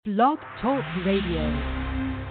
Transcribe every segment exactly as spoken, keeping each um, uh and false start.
Blog Talk Radio.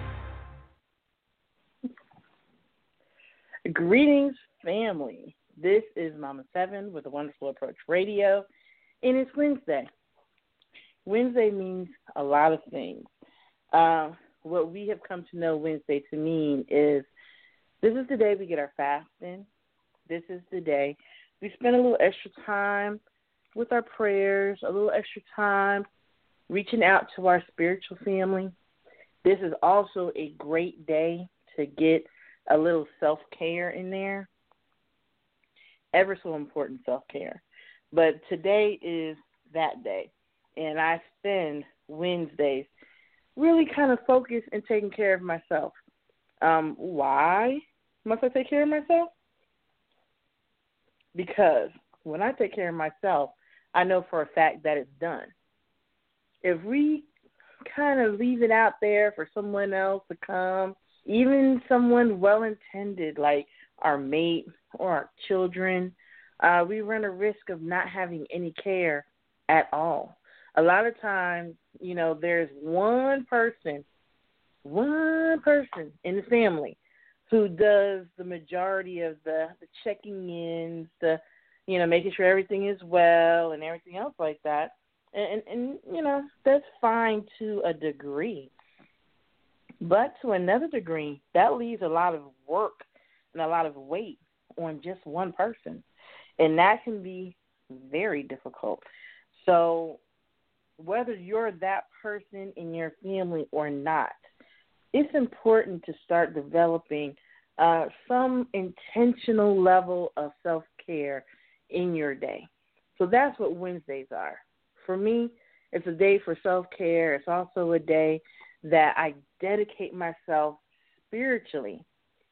Greetings, family. This is Mama Seven with the Wonderful Approach Radio, and it's Wednesday. Wednesday means a lot of things. Uh, what we have come to know Wednesday to mean is this is the day we get our fast in. This is the day we spend a little extra time with our prayers, a little extra time reaching out to our spiritual family. This is also a great day to get a little self-care in there. Ever so important self-care. But today is that day, and I spend Wednesdays really kind of focused and taking care of myself. Um, why must I take care of myself? Because when I take care of myself, I know for a fact that it's done. If we kind of leave it out there for someone else to come, even someone well-intended like our mate or our children, uh, we run a risk of not having any care at all. A lot of times, you know, there's one person, one person in the family who does the majority of the, the checking ins, the, you know, making sure everything is well and everything else like that. And, and, and, you know, that's fine to a degree. But to another degree, that leaves a lot of work and a lot of weight on just one person. And that can be very difficult. So whether you're that person in your family or not, it's important to start developing uh, some intentional level of self-care in your day. So that's what Wednesdays are. For me, it's a day for self-care. It's also a day that I dedicate myself spiritually.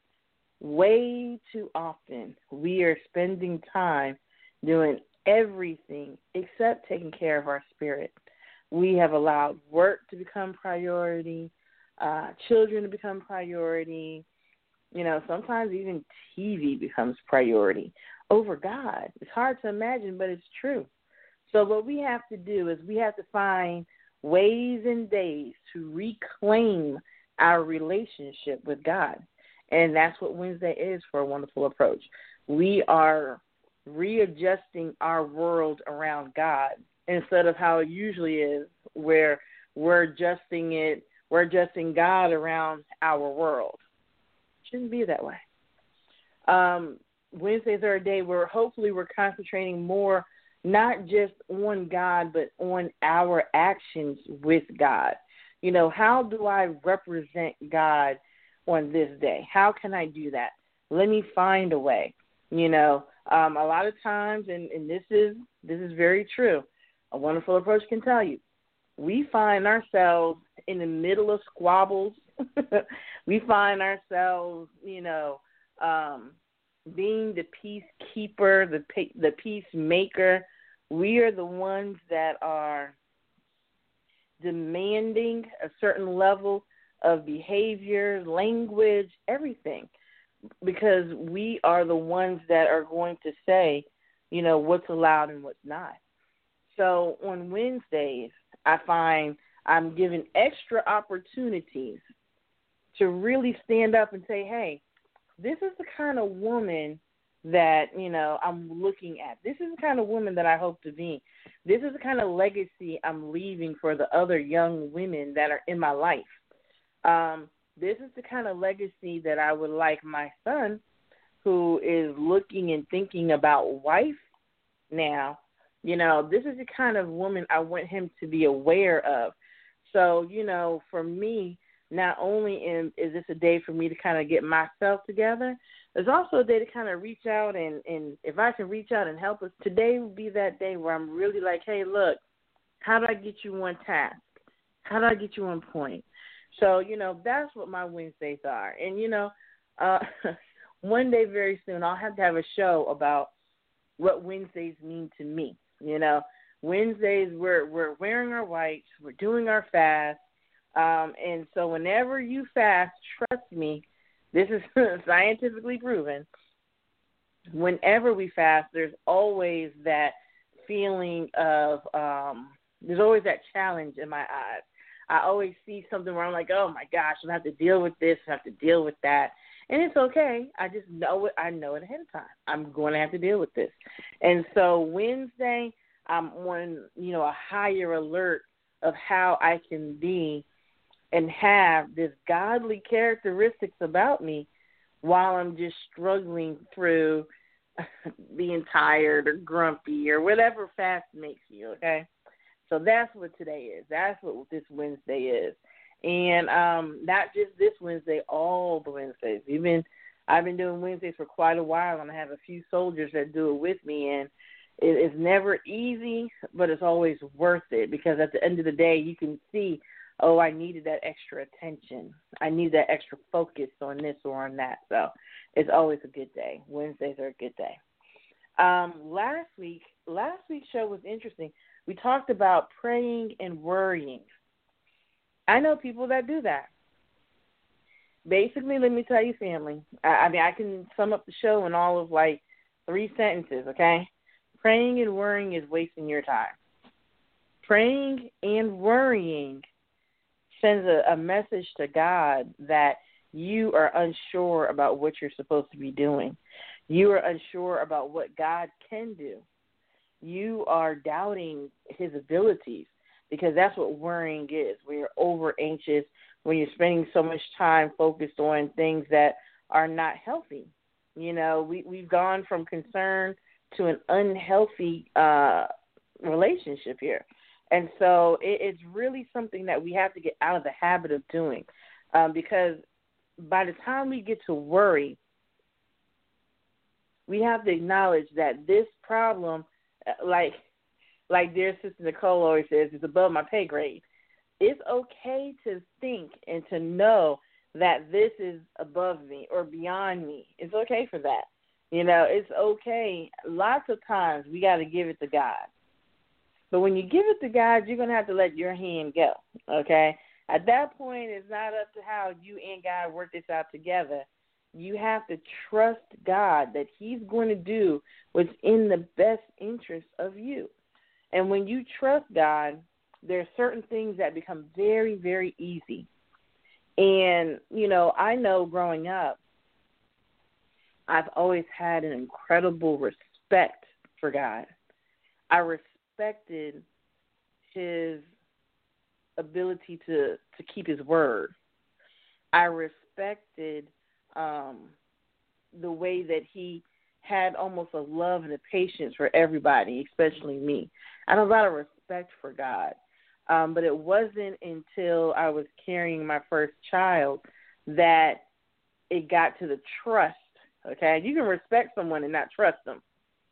Way too often, we are spending time doing everything except taking care of our spirit. We have allowed work to become priority, uh, children to become priority. You know, sometimes even T V becomes priority over God. It's hard to imagine, but it's true. So what we have to do is we have to find ways and days to reclaim our relationship with God. And that's what Wednesday is for a Wonderful Approach. We are readjusting our world around God instead of how it usually is, where we're adjusting it, we're adjusting God around our world. It shouldn't be that way. Um, Wednesdays are a day where hopefully we're concentrating more not just on God, but on our actions with God. You know, how do I represent God on this day? How can I do that? Let me find a way. You know, um, a lot of times, and, and this is this is very true, a Wonderful Approach can tell you, we find ourselves in the middle of squabbles. We find ourselves, you know, um, being the peacekeeper, the the peacemaker. We are the ones that are demanding a certain level of behavior, language, everything, because we are the ones that are going to say, you know, what's allowed and what's not. So on Wednesdays, I find I'm given extra opportunities to really stand up and say, hey, this is the kind of woman that, you know, I'm looking at. This is the kind of woman that I hope to be. This is the kind of legacy I'm leaving for the other young women that are in my life. Um, this is the kind of legacy that I would like my son, who is looking and thinking about wife now. You know, this is the kind of woman I want him to be aware of. So, you know, for me, not only in, is this a day for me to kind of get myself together, it's also a day to kind of reach out, and, and if I can reach out and help us, today will be that day where I'm really like, hey, look, how do I get you on task? How do I get you on point? So, you know, that's what my Wednesdays are. And, you know, uh, one day very soon I'll have to have a show about what Wednesdays mean to me. You know, Wednesdays we're, we're wearing our whites, we're doing our fast. Um, and so whenever you fast, trust me, this is scientifically proven, whenever we fast, there's always that feeling of, um, there's always that challenge in my eyes. I always see something where I'm like, oh my gosh, I have to deal with this, I have to deal with that. And it's okay. I just know it. I know it ahead of time. I'm going to have to deal with this. And so Wednesday, I'm on, you know, a higher alert of how I can be and have this godly characteristics about me while I'm just struggling through being tired or grumpy or whatever fast makes you, okay? So that's what today is. That's what this Wednesday is. And um, not just this Wednesday, all the Wednesdays. Even I've been doing Wednesdays for quite a while, and I have a few soldiers that do it with me. And it is never easy, but it's always worth it because at the end of the day, you can see, oh, I needed that extra attention. I need that extra focus on this or on that. So it's always a good day. Wednesdays are a good day. Um, last week, last week's show was interesting. We talked about praying and worrying. I know people that do that. Basically, let me tell you, family, I, I mean, I can sum up the show in all of like three sentences, okay? Praying and worrying is wasting your time. Praying and worrying sends a, a message to God that you are unsure about what you're supposed to be doing. You are unsure about what God can do. You are doubting his abilities because that's what worrying is. When you're over anxious, when you're spending so much time focused on things that are not healthy. You know, we, we've gone from concern to an unhealthy uh, relationship here. And so it, it's really something that we have to get out of the habit of doing um, because by the time we get to worry, we have to acknowledge that this problem, like like dear Sister Nicole always says, is above my pay grade. It's okay to think and to know that this is above me or beyond me. It's okay for that. You know, it's okay. Lots of times we got to give it to God. But when you give it to God, you're going to have to let your hand go, okay? At that point, it's not up to how you and God work this out together. You have to trust God that he's going to do what's in the best interest of you. And when you trust God, there are certain things that become very, very easy. And, you know, I know growing up, I've always had an incredible respect for God. I respected his ability to, to keep his word. I respected um, the way that he had almost a love and a patience for everybody, especially me. I had a lot of respect for God. Um, but it wasn't until I was carrying my first child that it got to the trust, okay? You can respect someone and not trust them.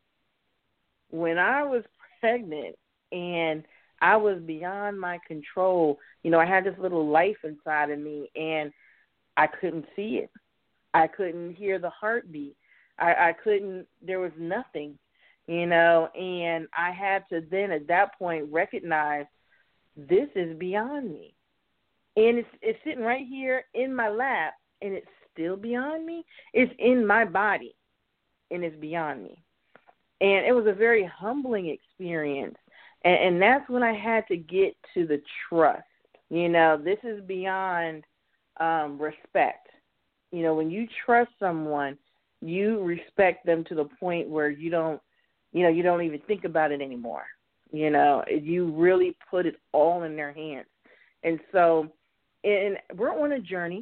When I was pregnant and I was beyond my control, you know, I had this little life inside of me and I couldn't see it. I couldn't hear the heartbeat. I, I couldn't, there was nothing, you know, and I had to then at that point recognize this is beyond me. And it's it's sitting right here in my lap, and it's still beyond me. It's in my body, and it's beyond me. And it was a very humbling experience. And, and that's when I had to get to the trust. You know, this is beyond um, respect. You know, when you trust someone, you respect them to the point where you don't, you know, you don't even think about it anymore. You know, you really put it all in their hands. And so, and we're on a journey.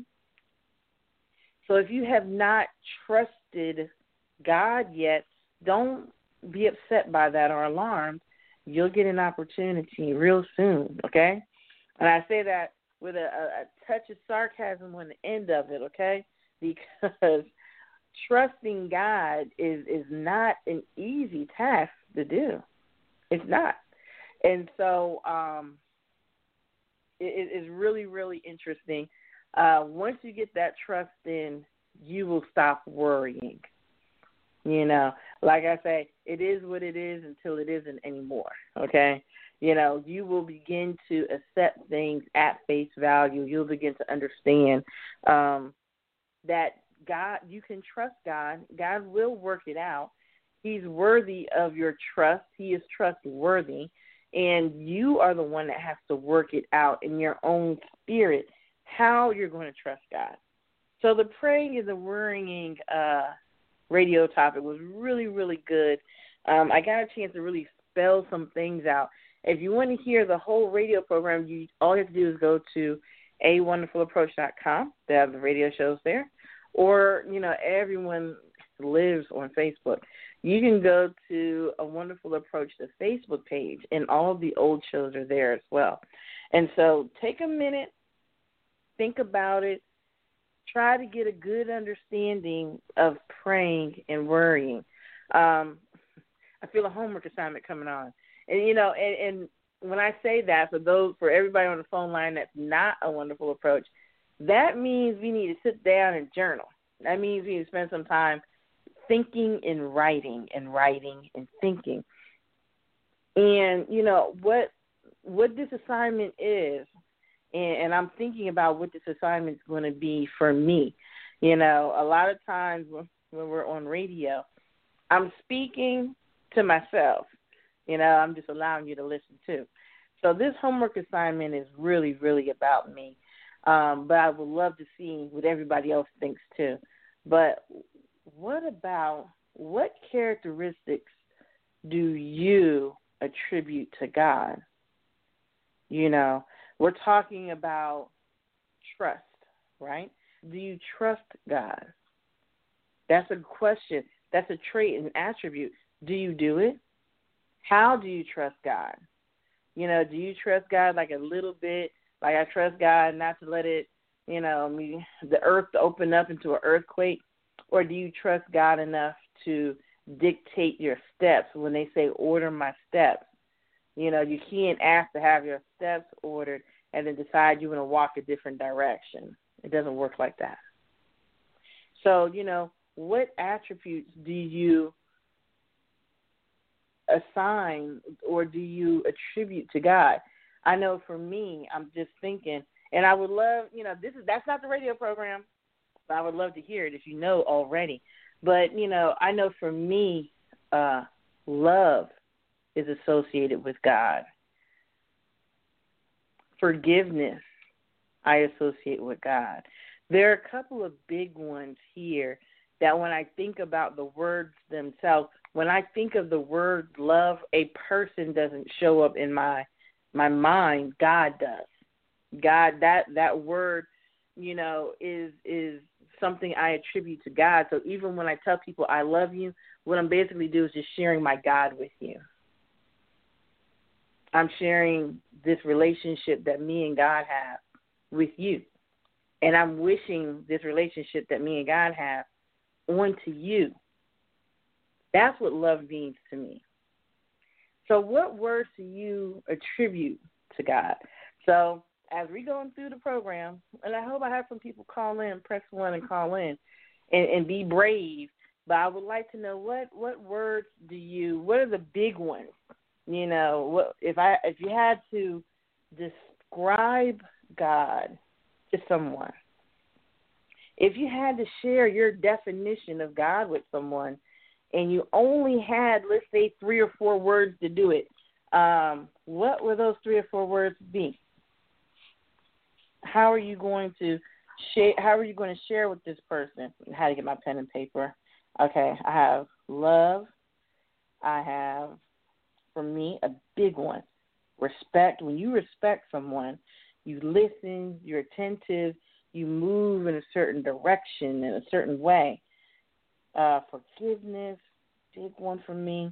So if you have not trusted God yet, don't be upset by that or alarmed. You'll get an opportunity real soon, okay? And I say that with a, a, a touch of sarcasm on the end of it, okay? Because trusting God is, is not an easy task to do. It's not. And so um, it is really, really interesting. Uh, once you get that trust in, you will stop worrying. You know, like I say, it is what it is until it isn't anymore, okay? You know, you will begin to accept things at face value. You'll begin to understand um, that God, you can trust God. God will work it out. He's worthy of your trust. He is trustworthy. And you are the one that has to work it out in your own spirit, how you're going to trust God. So the praying and the worrying uh, radio topic was really, really good. Um, I got a chance to really spell some things out. If you want to hear the whole radio program, you all you have to do is go to a wonderful approach dot com. They have the radio shows there. Or, you know, everyone lives on Facebook. You can go to A Wonderful Approach, the Facebook page, and all of the old shows are there as well. And so take a minute, think about it, try to get a good understanding of praying and worrying. Um, I feel a homework assignment coming on. And, you know, and, and when I say that, for those, for everybody on the phone line that's not A Wonderful Approach, that means we need to sit down and journal. That means we need to spend some time thinking and writing and writing and thinking. And, you know, what what this assignment is, and, and I'm thinking about what this assignment is going to be for me. You know, a lot of times when, when we're on radio, I'm speaking to myself. You know, I'm just allowing you to listen too. So this homework assignment is really, really about me. Um, but I would love to see what everybody else thinks too. But what about, what characteristics do you attribute to God? You know, we're talking about trust, right? Do you trust God? That's a question. That's a trait and attribute. Do you do it? How do you trust God? You know, do you trust God like a little bit? Like I trust God not to let it, you know, me, the earth to open up into an earthquake? Or do you trust God enough to dictate your steps when they say order my steps? You know, you can't ask to have your steps ordered and then decide you want to walk a different direction. It doesn't work like that. So, you know, what attributes do you assign or do you attribute to God? I know for me, I'm just thinking, and I would love, you know, this is that's not the radio program, but I would love to hear it if you know already. But, you know, I know for me, uh, love is associated with God. Forgiveness, I associate with God. There are a couple of big ones here that when I think about the words themselves, when I think of the word love, a person doesn't show up in my my mind. God does. God, that that word, you know, is is something I attribute to God. So even when I tell people I love you, what I'm basically doing is just sharing my God with you. I'm sharing this relationship that me and God have with you. And I'm wishing this relationship that me and God have onto you. That's what love means to me. So what words do you attribute to God? So as we're going through the program, and I hope I have some people call in, press one and call in, and, and be brave. But I would like to know what, what words do you, what are the big ones? You know, what if I if you had to describe God to someone, if you had to share your definition of God with someone, and you only had, let's say, three or four words to do it, um, what would those three or four words be? How are you going to share? How are you going to share with this person? How to get my pen and paper? Okay, I have love. I have, for me, a big one, respect. When you respect someone, you listen, you're attentive, you move in a certain direction, in a certain way. Uh, forgiveness, big one for me.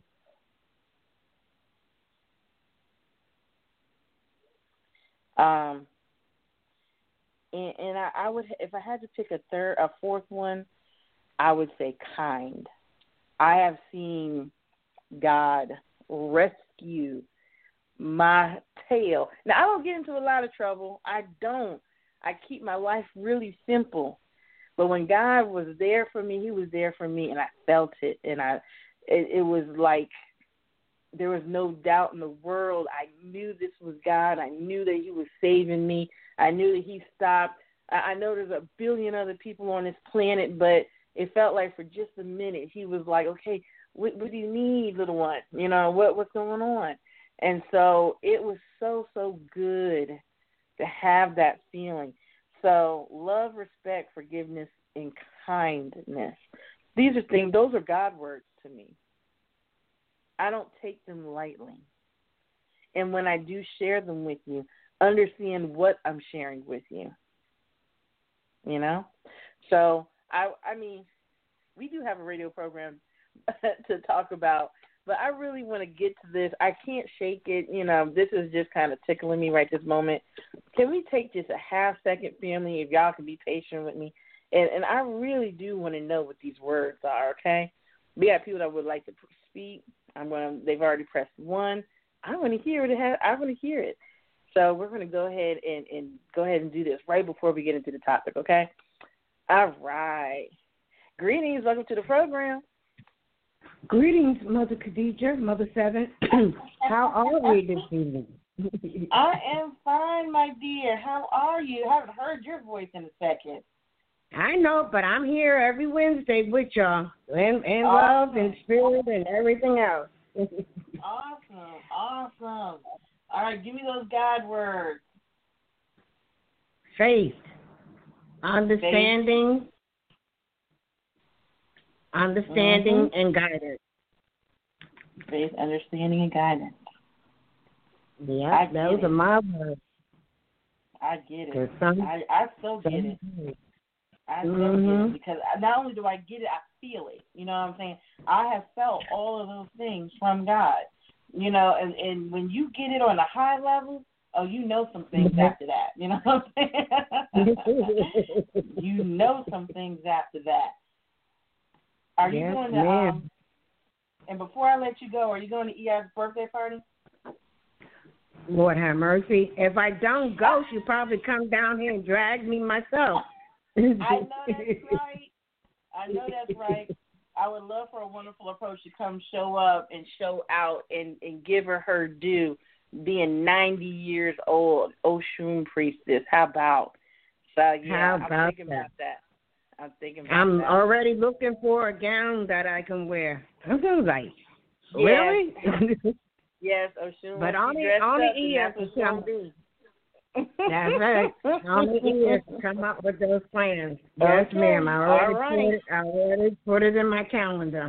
Um, and, and I, I would, if I had to pick a third, a fourth one, I would say kind. I have seen God rescue my tail. Now, I don't get into a lot of trouble. I don't. I keep my life really simple. But when God was there for me, he was there for me, and I felt it. And I, it, it was like there was no doubt in the world. I knew this was God. I knew that he was saving me. I knew that he stopped. I, I know there's a billion other people on this planet, but it felt like for just a minute he was like, okay, what, what do you need, little one? You know, what what's going on? And so it was so, so good to have that feeling. So love, respect, forgiveness, and kindness. These are things, those are God words to me. I don't take them lightly. And when I do share them with you, understand what I'm sharing with you. You know? So, I I mean, we do have a radio program to talk about, but I really want to get to this. I can't shake it. You know, this is just kind of tickling me right this moment. Can we take just a half second, family, if y'all can be patient with me? And, and I really do want to know what these words are, okay? We have people that would like to speak. I'm going to, they've already pressed one. I want to hear it. I want to hear it. So we're going to go ahead and, and go ahead and do this right before we get into the topic, okay? All right. Greetings. Welcome to the program. Greetings, Mother Khadija, Mother Seven. How are we this evening? I am fine, my dear. How are you? I haven't heard your voice in a second. I know, but I'm here every Wednesday with y'all, and, and Awesome. love and spirit and everything else. Awesome, awesome. All right, give me those God words. Faith, understanding, Faith. understanding, mm-hmm. and guidance. Faith, understanding, and guidance. Yeah, those it. are my words. I get it. Some, I, I so get it. I so mm-hmm. get it because not only do I get it, I feel it. You know what I'm saying? I have felt all of those things from God. You know, and, and when you get it on a high level, oh, you know some things mm-hmm. after that. You know what I'm saying? You know some things after that. Are you yes, going to, um, and before I let you go, are you going to E I's birthday party? Lord have mercy. If I don't go, she'll probably come down here and drag me myself. I know that's right. I know that's right. I would love for a wonderful approach to come show up and show out and, and give her her due, being ninety years old, Oshun priestess. How about? So, yeah, How about I'm thinking that? about that. I'm thinking about I'm that. already looking for a gown that I can wear. I'm so like, yes. really? Yes, Oshun. But only, only E S will come. That's right. Only E S will come up with those plans. Yes, okay. ma'am. I already, right. put it, I already put it in my calendar.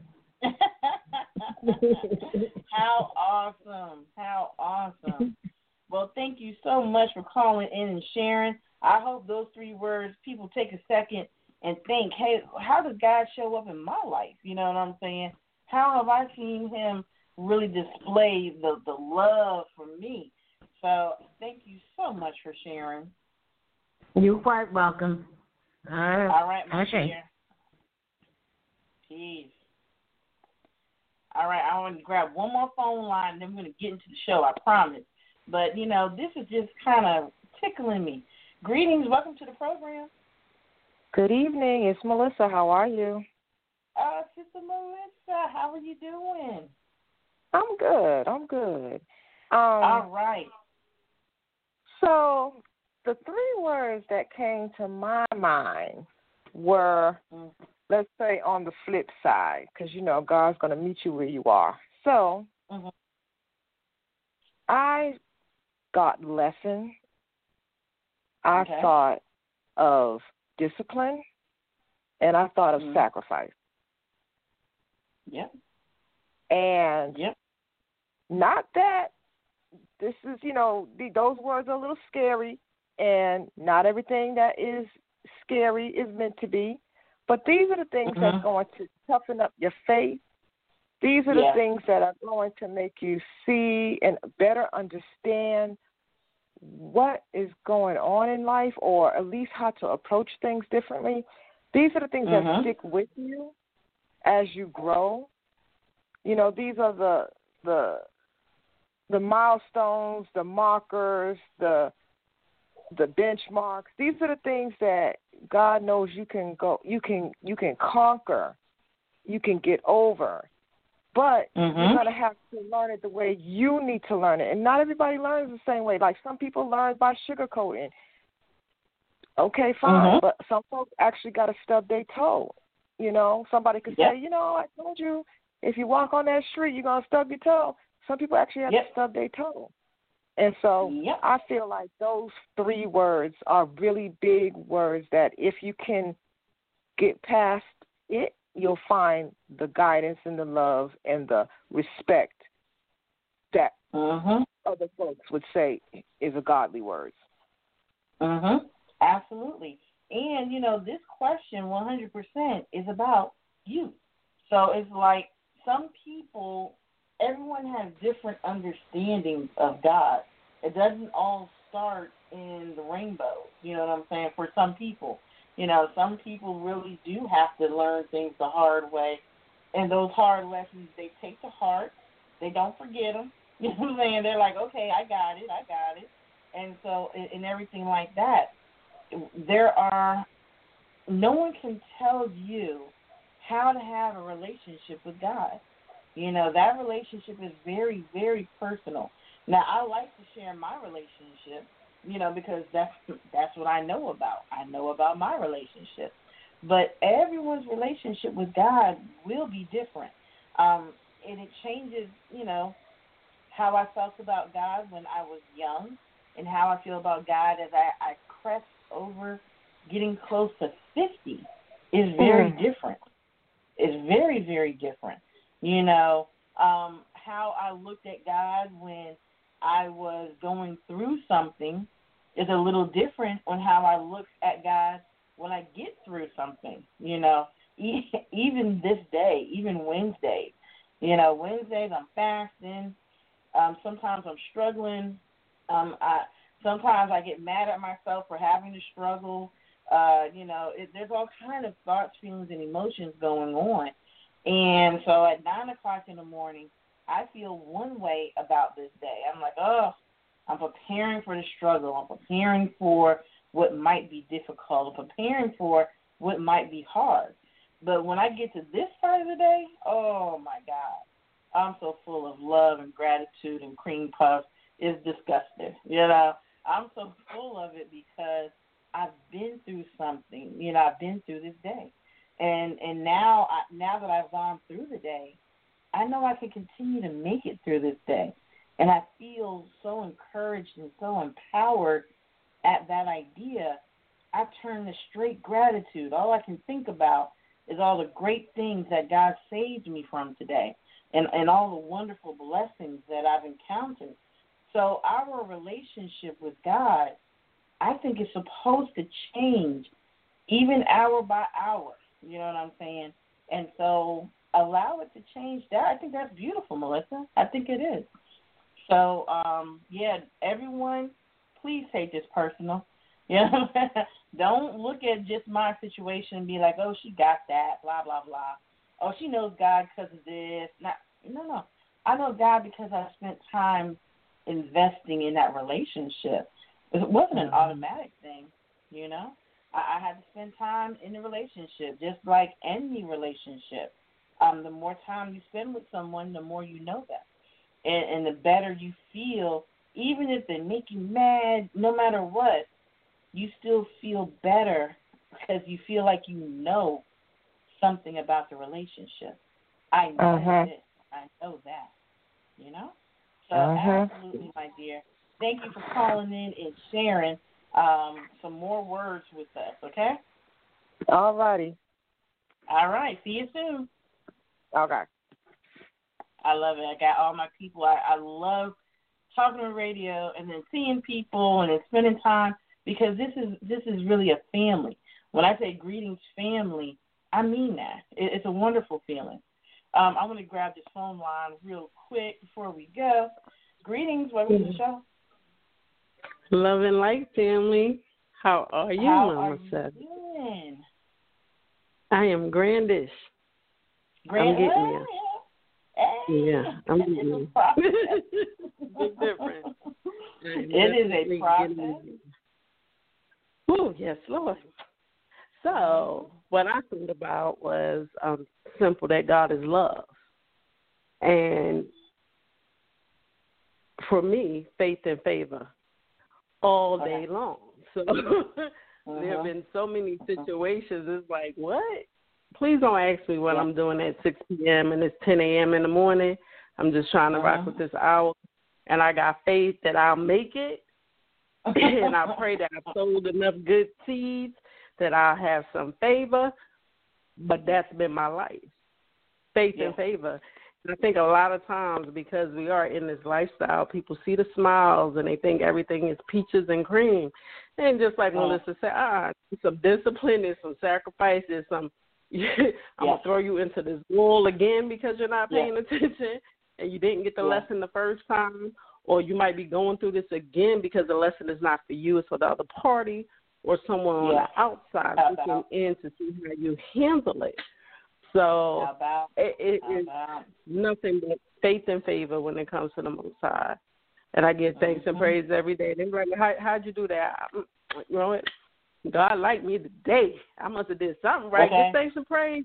How awesome. How awesome. Well, thank you so much for calling in and sharing. I hope those three words, people take a second and think, hey, how does God show up in my life? You know what I'm saying? How have I seen him really display the, the love for me? So thank you so much for sharing. You're quite welcome. Uh, All right, my okay. dear. Peace. All right, I want to grab one more phone line, and then we're going to get into the show, I promise. But, you know, this is just kind of tickling me. Greetings. Welcome to the program. Good evening. It's Melissa. How are you? Uh, Sister Melissa, how are you doing? I'm good. I'm good. Um, All right. So the three words that came to my mind were, mm-hmm. let's say, on the flip side, because, you know, God's going to meet you where you are. So mm-hmm. I got lesson. I okay. thought of discipline, and I thought of mm-hmm. sacrifice. Yep. And yep. not that this is, you know, the, those words are a little scary, and not everything that is scary is meant to be. But these are the things mm-hmm. that's going to toughen up your faith. These are yeah. the things that are going to make you see and better understand what is going on in life, or at least how to approach things differently. These are the things mm-hmm. that stick with you as you grow. You know, these are the the the milestones, the markers, the the benchmarks. These are the things that God knows you can go, you can you can conquer, you can get over. But mm-hmm. you're going to have to learn it the way you need to learn it. And not everybody learns the same way. Like some people learn by sugarcoating. Okay, fine. Mm-hmm. But some folks actually got to stub their toe. You know, somebody could yep. say, you know, I told you if you walk on that street, you're going to stub your toe. Some people actually have yep. to stub their toe. And so yep. I feel like those three words are really big words that if you can get past it, you'll find the guidance and the love and the respect that mm-hmm. other folks would say is a godly word. Mm-hmm. Absolutely. And, you know, this question one hundred percent is about you. So it's like some people, everyone has different understandings of God. It doesn't all start in the rainbow, you know what I'm saying, for some people. You know, some people really do have to learn things the hard way, and those hard lessons they take to heart. They don't forget them. You know what I'm saying? They're like, okay, I got it, I got it. And so, and everything like that. There are, no one can tell you how to have a relationship with God. You know, that relationship is very, very personal. Now, I like to share my relationship, you know, because that's that's what I know about. I know about my relationship. But everyone's relationship with God will be different. Um, and it changes, you know, how I felt about God when I was young and how I feel about God as I, I crest over getting close to fifty is very mm. different. It's very, very different. You know, um, how I looked at God when I was going through something is a little different on how I look at God when I get through something. You know, even this day, even Wednesday, you know, Wednesdays I'm fasting. Um, sometimes I'm struggling. Um, I sometimes I get mad at myself for having to struggle. Uh, you know, it, there's all kind of thoughts, feelings, and emotions going on. And so at nine o'clock in the morning, I feel one way about this day. I'm like, oh, I'm preparing for the struggle. I'm preparing for what might be difficult. I'm preparing for what might be hard. But when I get to this side of the day, oh, my God, I'm so full of love and gratitude and cream puffs. It's disgusting. You know, I'm so full of it because I've been through something. You know, I've been through this day. And and now, I, now that I've gone through the day, I know I can continue to make it through this day. And I feel so encouraged and so empowered at that idea. I turn to straight gratitude. All I can think about is all the great things that God saved me from today and, and all the wonderful blessings that I've encountered. So our relationship with God, I think, is supposed to change even hour by hour. You know what I'm saying? And so allow it to change that. I think that's beautiful, Melissa. I think it is. So, um, yeah, everyone, please take this personal. You know, don't look at just my situation and be like, oh, she got that, blah, blah, blah. Oh, she knows God because of this. Not, no, no. I know God because I spent time investing in that relationship. It wasn't an automatic thing, you know. I, I had to spend time in the relationship, just like any relationship. Um, the more time you spend with someone, the more you know them. And, and the better you feel, even if they make you mad, no matter what, you still feel better because you feel like you know something about the relationship. I know uh-huh. this. I know that, you know? So uh-huh. absolutely, my dear. Thank you for calling in and sharing um, some more words with us, okay? All righty. All right. See you soon. Okay. I love it. I got all my people. I, I love talking on radio and then seeing people and then spending time because this is this is really a family. When I say greetings, family, I mean that. It, it's a wonderful feeling. Um, I want to grab this phone line real quick before we go. Greetings. Welcome to the show. Love and light, family. How are you, How Mama are said? you doing? I am grandish. Grand- I'm getting you. Hey. Yeah, I'm getting you. Big difference. It is a process. Oh, yes, Lord. So what I thought about was um, simple, that God is love. And for me, faith and favor all day okay. long. So uh-huh. there have been so many situations, it's like, what? Please don't ask me what I'm doing at six p.m. and it's ten a.m. in the morning I'm just trying to uh-huh. rock with this hour, and I got faith that I'll make it, and I pray that I've sowed enough good seeds that I'll have some favor, but that's been my life, faith yeah. and favor. And I think a lot of times because we are in this lifestyle, people see the smiles and they think everything is peaches and cream. And just like uh-huh. Melissa said, ah, some discipline, there's some sacrifice, there's some, I'm yeah. going to throw you into this wall again because you're not paying yeah. attention and you didn't get the yeah. lesson the first time, or you might be going through this again because the lesson is not for you, it's for the other party or someone yeah. on the outside looking in to see how you handle it. So about, it, it is nothing but faith and favor when it comes to the Most High. And I give thanks mm-hmm. and praise every day. They're like, How, how'd you do that? I, you know what? God liked me today. I must have did something right. Okay. Just thanks and praise.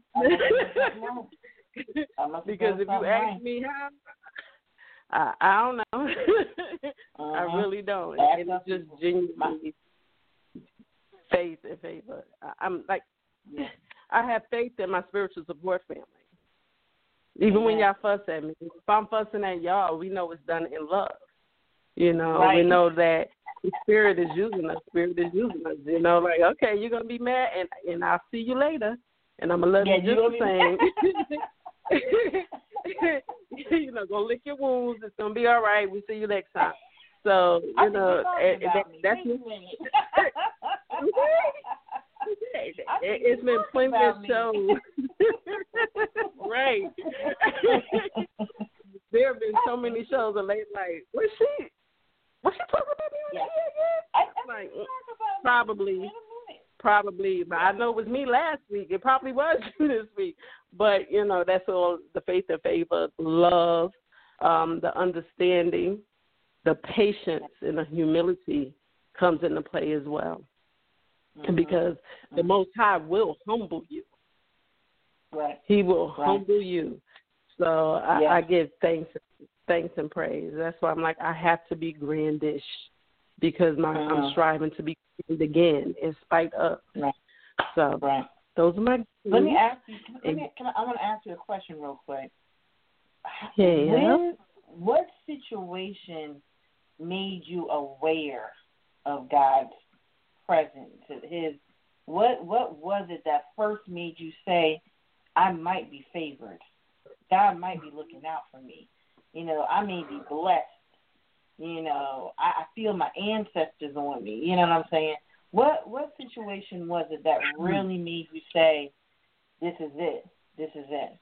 Because if you ask right. me how, I, I don't know. uh-huh. I really don't. That's it's just genuinely faith and favor. I, I'm like, yeah. I have faith in my spiritual support family. Even yeah. when y'all fuss at me, if I'm fussing at y'all, we know it's done in love. You know, right. we know that the Spirit is using us. Spirit is using us. You know, like, okay, you're going to be mad, and and I'll see you later, and I'm going to love yeah, you just the same. You know, go lick your wounds. It's going to be all right. We'll see you next time. So, you I know, it, that, that's it, it's been plenty of shows. Right. There have been so many shows of late, like, was she, was she talking about me? Yeah. Yeah, yeah. Like, probably, probably, but I know it was me last week. It probably was you this week. But, you know, that's all the faith and favor, love, um, the understanding, the patience and the humility comes into play as well. Mm-hmm. Because the Most High will humble you. Right. He will right. humble you. So I, yeah. I give thanks, thanks and praise. That's why I'm like, I have to be grandish because my uh-huh. I'm striving to be grand again in spite of. Right. So right. those are my. Let me ask you. Let me, can I, I want to ask you a question real quick. Yeah. When, what situation made you aware of God's presence? His what? What was it that first made you say, "I might be favored"? God might be looking out for me. You know, I may be blessed. You know, I, I feel my ancestors on me. You know what I'm saying? What what situation was it that really made you say, this is it, this is it?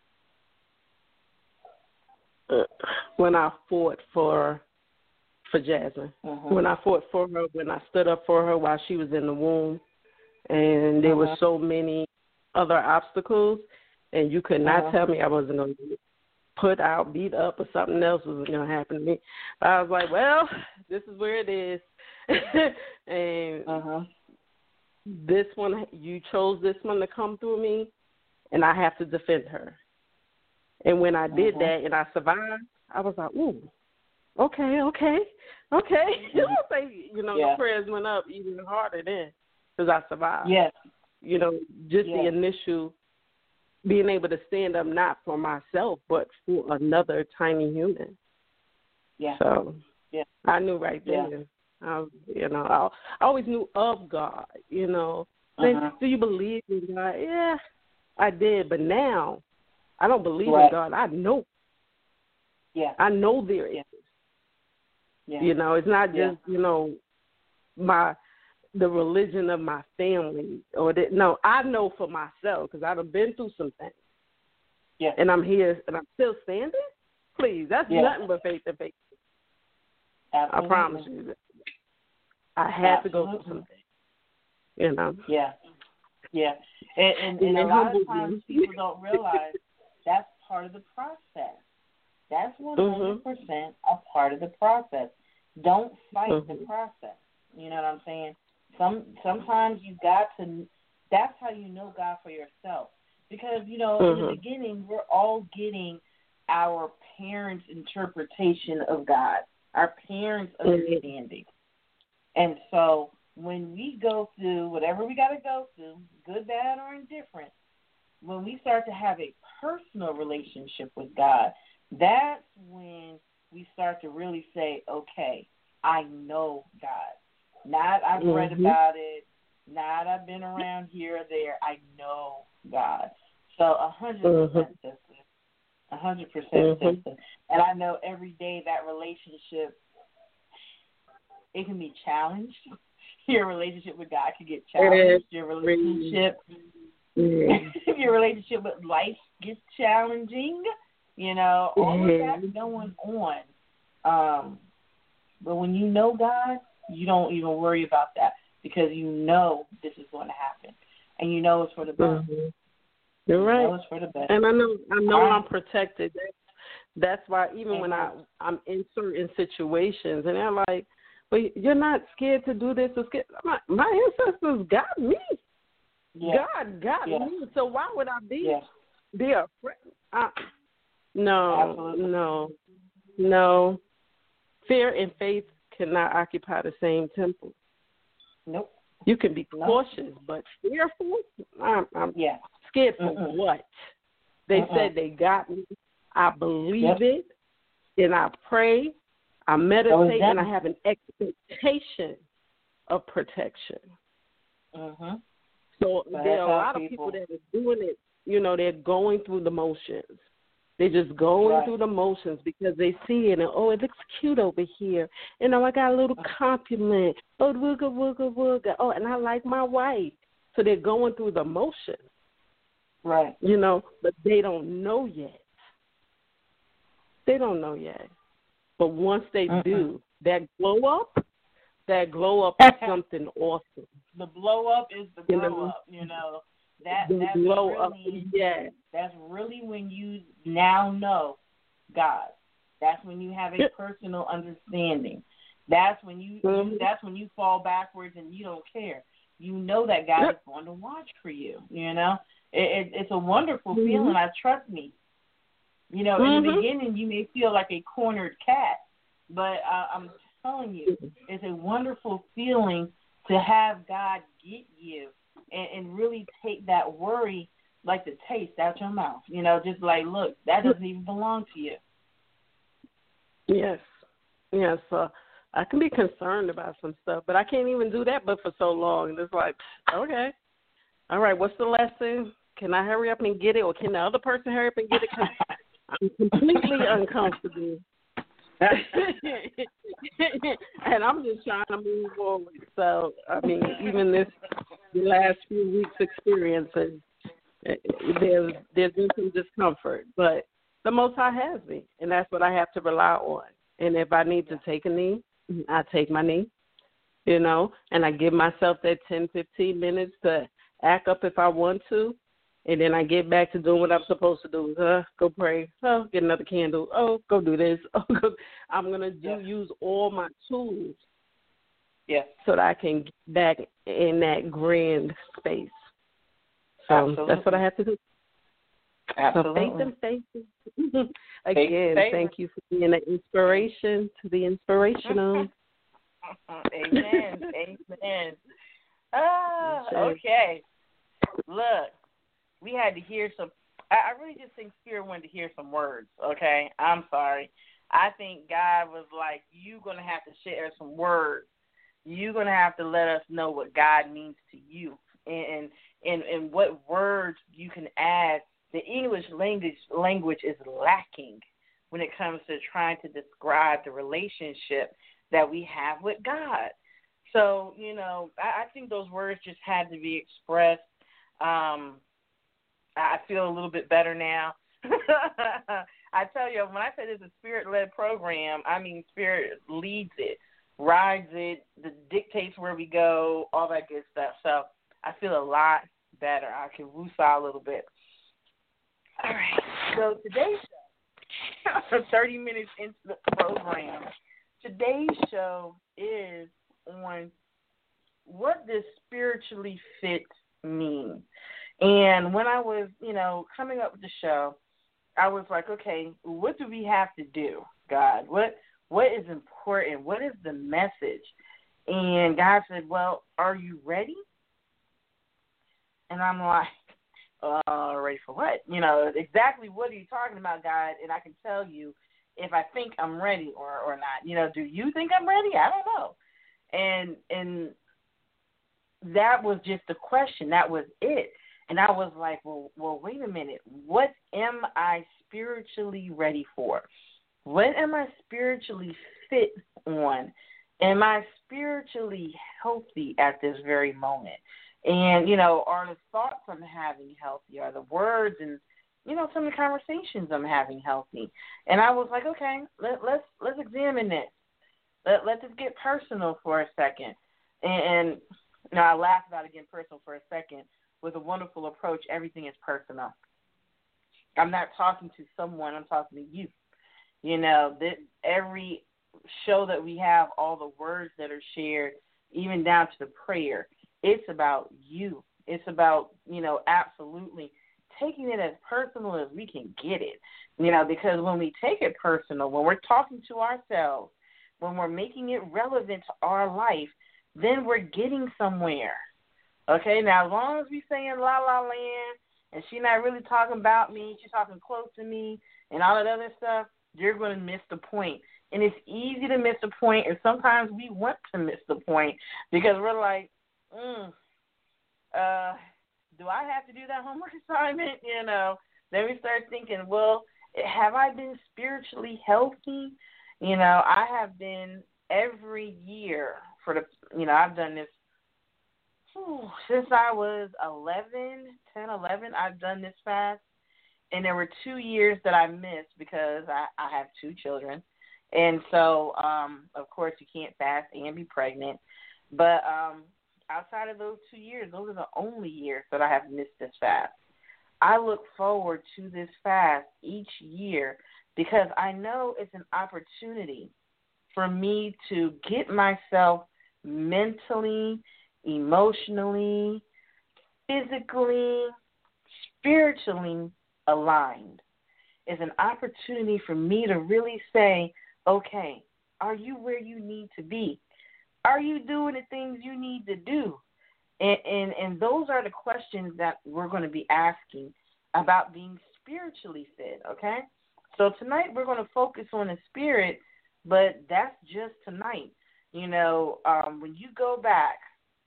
Uh, when I fought for for Jasmine. Mm-hmm. When I fought for her, when I stood up for her while she was in the womb, and there uh-huh. were so many other obstacles, and you could not uh-huh. tell me I wasn't going to be put out, beat up, or something else was going to happen to me. But I was like, well, this is where it is. And uh-huh. this one, you chose this one to come through me, and I have to defend her. And when I did uh-huh. that and I survived, I was like, ooh, okay, okay, okay. Mm-hmm. You know, yeah. the prayers went up even harder then because I survived. Yes. You know, just yes. the initial being able to stand up not for myself but for another tiny human. Yeah. So yeah. I knew right then. Yeah. I, you know, I, I always knew of God. You know, uh-huh. do you believe in God? Yeah, I did, but now I don't believe right. in God. I know. Yeah. I know there is. Yeah. Yeah. You know, it's not just yeah. you know my. the religion of my family, or that, no, I know for myself because I've been through some things. Yeah. And I'm here and I'm still standing. Please, that's yeah. nothing but faith and faith. Absolutely. I promise you that. I had Absolutely. to go through something. You know. Yeah. Yeah. And, and, and, and a lot of times me. people don't realize that's part of the process. That's one hundred percent mm-hmm. a part of the process. Don't fight mm-hmm. the process. You know what I'm saying? Some sometimes you got to. That's how you know God for yourself. Because you know, mm-hmm. in the beginning, we're all getting our parents' interpretation of God, our parents' mm-hmm. understanding, and so when we go through whatever we got to go through, good, bad, or indifferent, when we start to have a personal relationship with God, that's when we start to really say, okay, I know God. Not I've mm-hmm. read about it, not I've been around here or there. I know God. So a hundred percent sister. A hundred percent sister. And I know every day that relationship, it can be challenged. Your relationship with God can get challenged. Your relationship mm-hmm. your relationship with life gets challenging. You know, all mm-hmm. of that's going on. Um, but when you know God, you don't even worry about that because you know this is going to happen. And you know it's for the best. Mm-hmm. You're right. You know it's for the best. And I know I know right. I'm protected. That's, that's why even mm-hmm. when I, I'm in certain situations and they're like, well, you're not scared to do this or scared. My, my ancestors got me. Yeah. God got yeah. me. So why would I be, yeah. be afraid? I, no, Absolutely. no, no. Fear and faith cannot occupy the same temple. Nope. You can be cautious, nope. but fearful? I'm, I'm yeah. scared for Mm-mm. what? They Mm-mm. said they got me. I believe yep. it, and I pray, I meditate, and I have an expectation of protection. Mm-hmm. So but there are a lot people. of people that are doing it, you know, they're going through the motions. They're just going right. through the motions because they see it and, oh, it looks cute over here. You know, I got a little compliment. Oh, wooga, wooga, wooga. Oh, and I like my wife. So they're going through the motions. Right. You know, but they don't know yet. They don't know yet. But once they Mm-mm. do, that glow up, that glow up is something awesome. The blow up is the glow you know? up, you know. That the that's glow really, up, yeah. That's really when you now know God. That's when you have a personal understanding. That's when you, mm-hmm. you that's when you fall backwards and you don't care. You know that God is going to watch for you. You know, it, it, it's a wonderful mm-hmm. feeling. I trust me. You know, mm-hmm. in the beginning you may feel like a cornered cat, but uh, I'm telling you, it's a wonderful feeling to have God get you. And, and really take that worry like the taste out your mouth. You know, just like, look, that doesn't even belong to you. Yes. Yes. Uh, I can be concerned about some stuff, but I can't even do that but for so long. And it's like, okay. All right, what's the lesson? Can I hurry up and get it? Or can the other person hurry up and get it? I'm completely uncomfortable. And I'm just trying to move forward. So, I mean, even this the last few weeks' experiences, there's there's been some discomfort, but the Most High has me, and that's what I have to rely on. And if I need to take a knee, I take my knee, you know, and I give myself that ten, fifteen minutes to act up if I want to. And then I get back to doing what I'm supposed to do. Uh, go pray. Oh, get another candle. Oh, go do this. Oh, go. I'm going to do yeah. use all my tools yeah. so that I can get back in that grand space. So Absolutely. That's what I have to do. Absolutely. So faith and faith. Again, faith. Thank you for being an inspiration to the inspirational. Amen. Amen. Ah, okay. Look. We had to hear some, I really just think Spirit wanted to hear some words, okay? I'm sorry. I think God was like, you're going to have to share some words. You're going to have to let us know what God means to you and, and, and what words you can add. The English language language is lacking when it comes to trying to describe the relationship that we have with God. So, you know, I, I think those words just had to be expressed. Um I feel a little bit better now. I tell you, when I say it's a Spirit-led program, I mean Spirit leads it, rides it, dictates where we go, all that good stuff. So I feel a lot better. I can woosah a little bit. All right. So today's show, thirty minutes into the program, today's show is on what does spiritually fit mean? And when I was, you know, coming up with the show, I was like, okay, what do we have to do, God? What what is important? What is the message? And God said, well, are you ready? And I'm like, uh, ready for what? You know, exactly what are you talking about, God? And I can tell you if I think I'm ready or, or not. You know, do you think I'm ready? I don't know. And and that was just the question. That was it. And I was like, well, well, wait a minute. What am I spiritually ready for? What am I spiritually fit on? Am I spiritually healthy at this very moment? And, you know, are the thoughts I'm having healthy? Are the words and, you know, some of the conversations I'm having healthy? And I was like, okay, let, let's let's examine this. Let, let's just get personal for a second. And, and you know, I laugh about it getting personal for a second. With a wonderful approach, everything is personal. I'm not talking to someone. I'm talking to you. You know, that every show that we have, all the words that are shared, even down to the prayer, it's about you. It's about, you know, absolutely taking it as personal as we can get it. You know, because when we take it personal, when we're talking to ourselves, when we're making it relevant to our life, then we're getting somewhere. Okay, now as long as we saying la la land and she not really talking about me, she's talking close to me and all that other stuff, you're going to miss the point. And it's easy to miss the point, and sometimes we want to miss the point because we're like, mm, uh, do I have to do that homework assignment? You know, then we start thinking, well, have I been spiritually healthy? You know, I have been every year for the, you know, I've done this whew, since I was eleven, ten, eleven, I've done this fast. And there were two years that I missed because I, I have two children. And so, um, of course, you can't fast and be pregnant. But um, outside of those two years, those are the only years that I have missed this fast. I look forward to this fast each year because I know it's an opportunity for me to get myself mentally, emotionally, physically, spiritually aligned. It's an opportunity for me to really say, okay, are you where you need to be? Are you doing the things you need to do? And, and, and those are the questions that we're going to be asking about being spiritually fit, okay? So tonight we're going to focus on the spirit, but that's just tonight. You know, um, when you go back,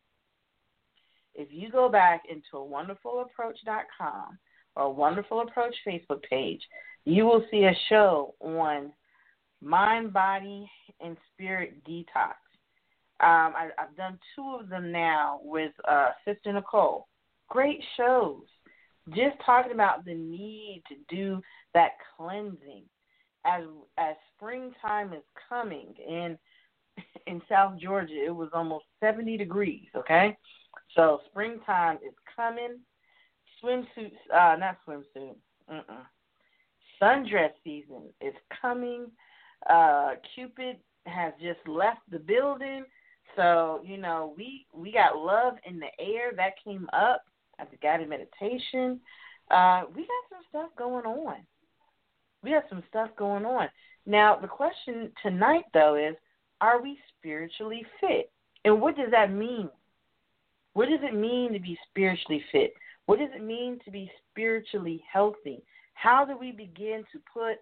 if you go back into a wonderful approach dot com or a Wonderful Approach Facebook page, you will see a show on mind, body, and spirit detox. Um, I, I've done two of them now with uh, Sister Nicole. Great shows. Just talking about the need to do that cleansing as as springtime is coming. And in South Georgia, it was almost seventy degrees, okay? So springtime is coming. Swimsuits, uh, not swimsuit, uh-uh. Sundress season is coming. Uh, Cupid has just left the building. So, you know, we, we got love in the air. That came up at the guided meditation. Uh, we got some stuff going on. We got some stuff going on. Now, the question tonight, though, is, are we spiritually fit? And what does that mean? What does it mean to be spiritually fit? What does it mean to be spiritually healthy? How do we begin to put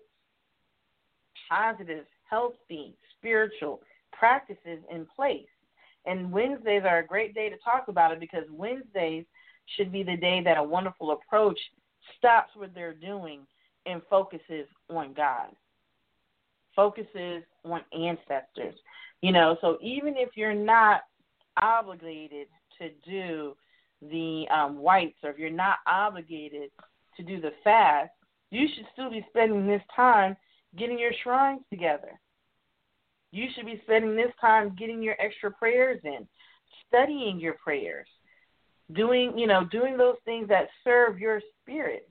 positive, healthy, spiritual practices in place? And Wednesdays are a great day to talk about it because Wednesdays should be the day that a Wonderful Approach stops what they're doing and focuses on God, focuses on ancestors. You know, so even if you're not obligated to do the um, whites, or if you're not obligated to do the fast, you should still be spending this time getting your shrines together. You should be spending this time getting your extra prayers in, studying your prayers, doing, you know, doing those things that serve your spirit.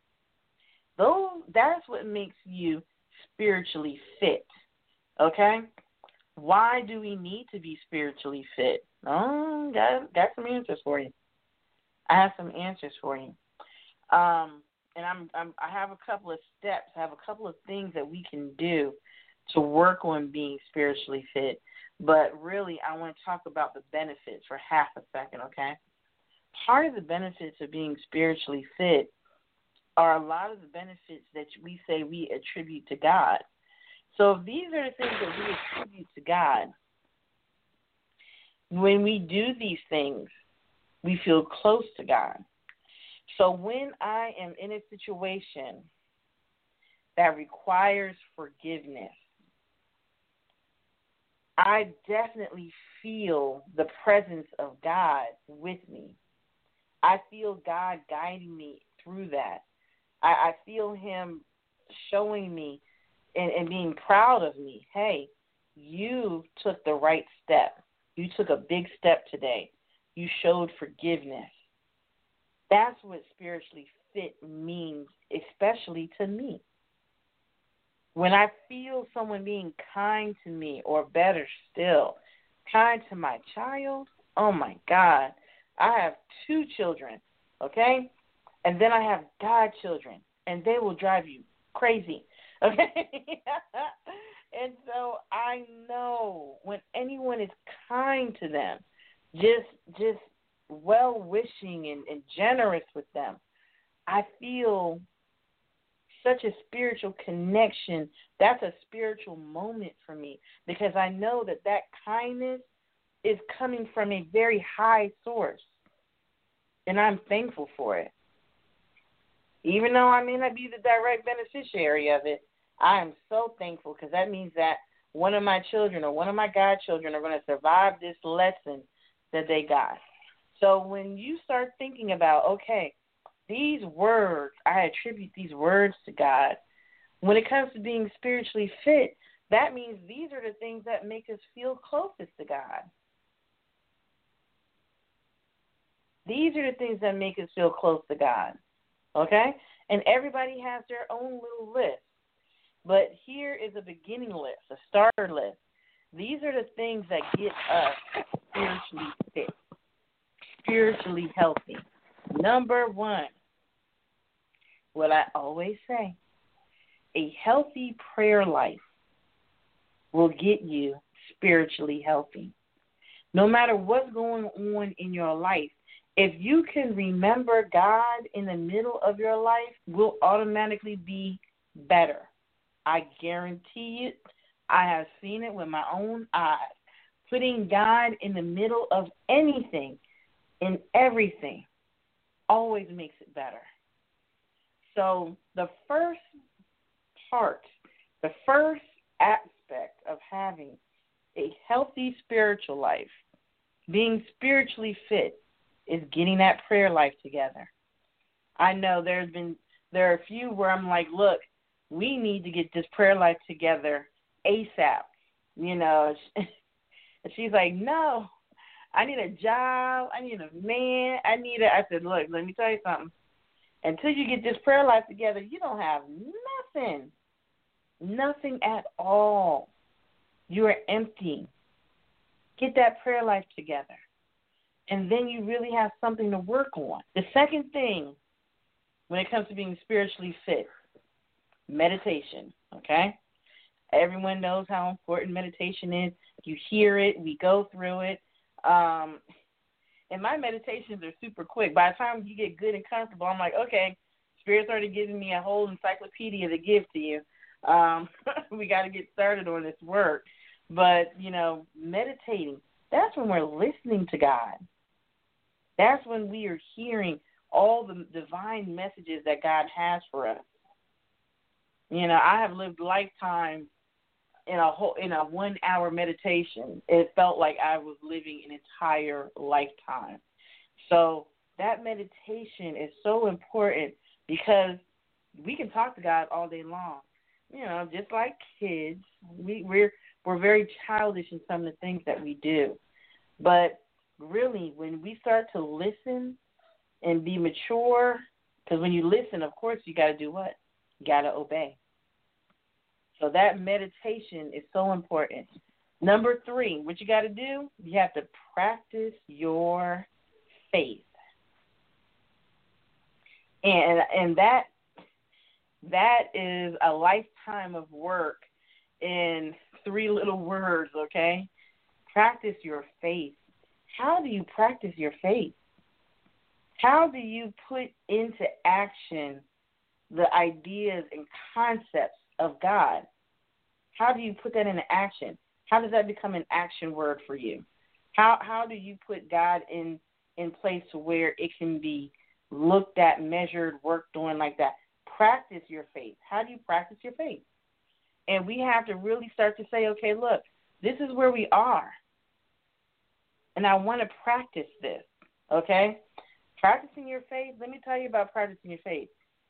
Those, that's what makes you spiritually fit, okay? Why do we need to be spiritually fit? Oh, got, got some answers for you. I have some answers for you. Um, and I'm, I'm, I have a couple of steps. I have a couple of things that we can do to work on being spiritually fit. But really, I want to talk about the benefits for half a second, okay? part of the benefits of being spiritually fit are a lot of the benefits that we say we attribute to God. So if these are the things that we attribute to God, when we do these things, we feel close to God. So when I am in a situation that requires forgiveness, I definitely feel the presence of God with me. I feel God guiding me through that. I, I feel him showing me and, and being proud of me. Hey, you took the right step. You took a big step today. You showed forgiveness. That's what spiritually fit means, especially to me. When I feel someone being kind to me, or better still, kind to my child, oh my God, I have two children, okay? And then I have godchildren, and they will drive you crazy, okay? And so I know when anyone is kind to them, just just well-wishing and, and generous with them, I feel such a spiritual connection. That's a spiritual moment for me, because I know that that kindness is coming from a very high source, and I'm thankful for it. Even though I may not be the direct beneficiary of it, I am so thankful, because that means that one of my children or one of my godchildren are going to survive this lesson that they got. So when you start thinking about, okay, these words, I attribute these words to God. When it comes to being spiritually fit, that means these are the things that make us feel closest to God. These are the things that make us feel close to God, okay? And everybody has their own little list. But here is a beginning list, a starter list. These are the things that get us spiritually fit, spiritually healthy. Number one, what I always say, a healthy prayer life will get you spiritually healthy. No matter what's going on in your life, if you can remember God in the middle of your life, will automatically be better. I guarantee it. I have seen it with my own eyes. Putting God in the middle of anything, in everything, always makes it better. So the first part, the first aspect of having a healthy spiritual life, being spiritually fit, is getting that prayer life together. I know there's been there are a few where I'm like, look, we need to get this prayer life together ASAP. You know, and she's like, no, I need a job. I need a man. I need a, I said, look, let me tell you something. Until you get this prayer life together, you don't have nothing. Nothing at all. You are empty. Get that prayer life together. And then you really have something to work on. The second thing, when it comes to being spiritually fit, meditation, okay? Everyone knows how important meditation is. You hear it. We go through it. Um, and my meditations are super quick. By the time you get good and comfortable, I'm like, okay, Spirit's already giving me a whole encyclopedia to give to you. Um, we got to get started on this work. But, you know, meditating, that's when we're listening to God. That's when we are hearing all the divine messages that God has for us. You know, I have lived lifetime in a whole in a one hour meditation. It felt like I was living an entire lifetime. So that meditation is so important, because we can talk to God all day long. You know, just like kids, we, we're we're very childish in some of the things that we do. But really, when we start to listen and be mature, because when you listen, of course, you got to do what? You got to obey. So that meditation is so important. Number three, what you got to do, you have to practice your faith. And and that that is a lifetime of work in three little words, okay? Practice your faith. How do you practice your faith? how do you put into action the ideas and concepts of God? How do you put that into action? How does that become an action word for you? How how do you put God in, in place to where it can be looked at, measured, worked on like that? Practice your faith. How do you practice your faith? And we have to really start to say, okay, look, this is where we are. And I want to practice this, okay? Practicing your faith, let me tell you about practicing your faith.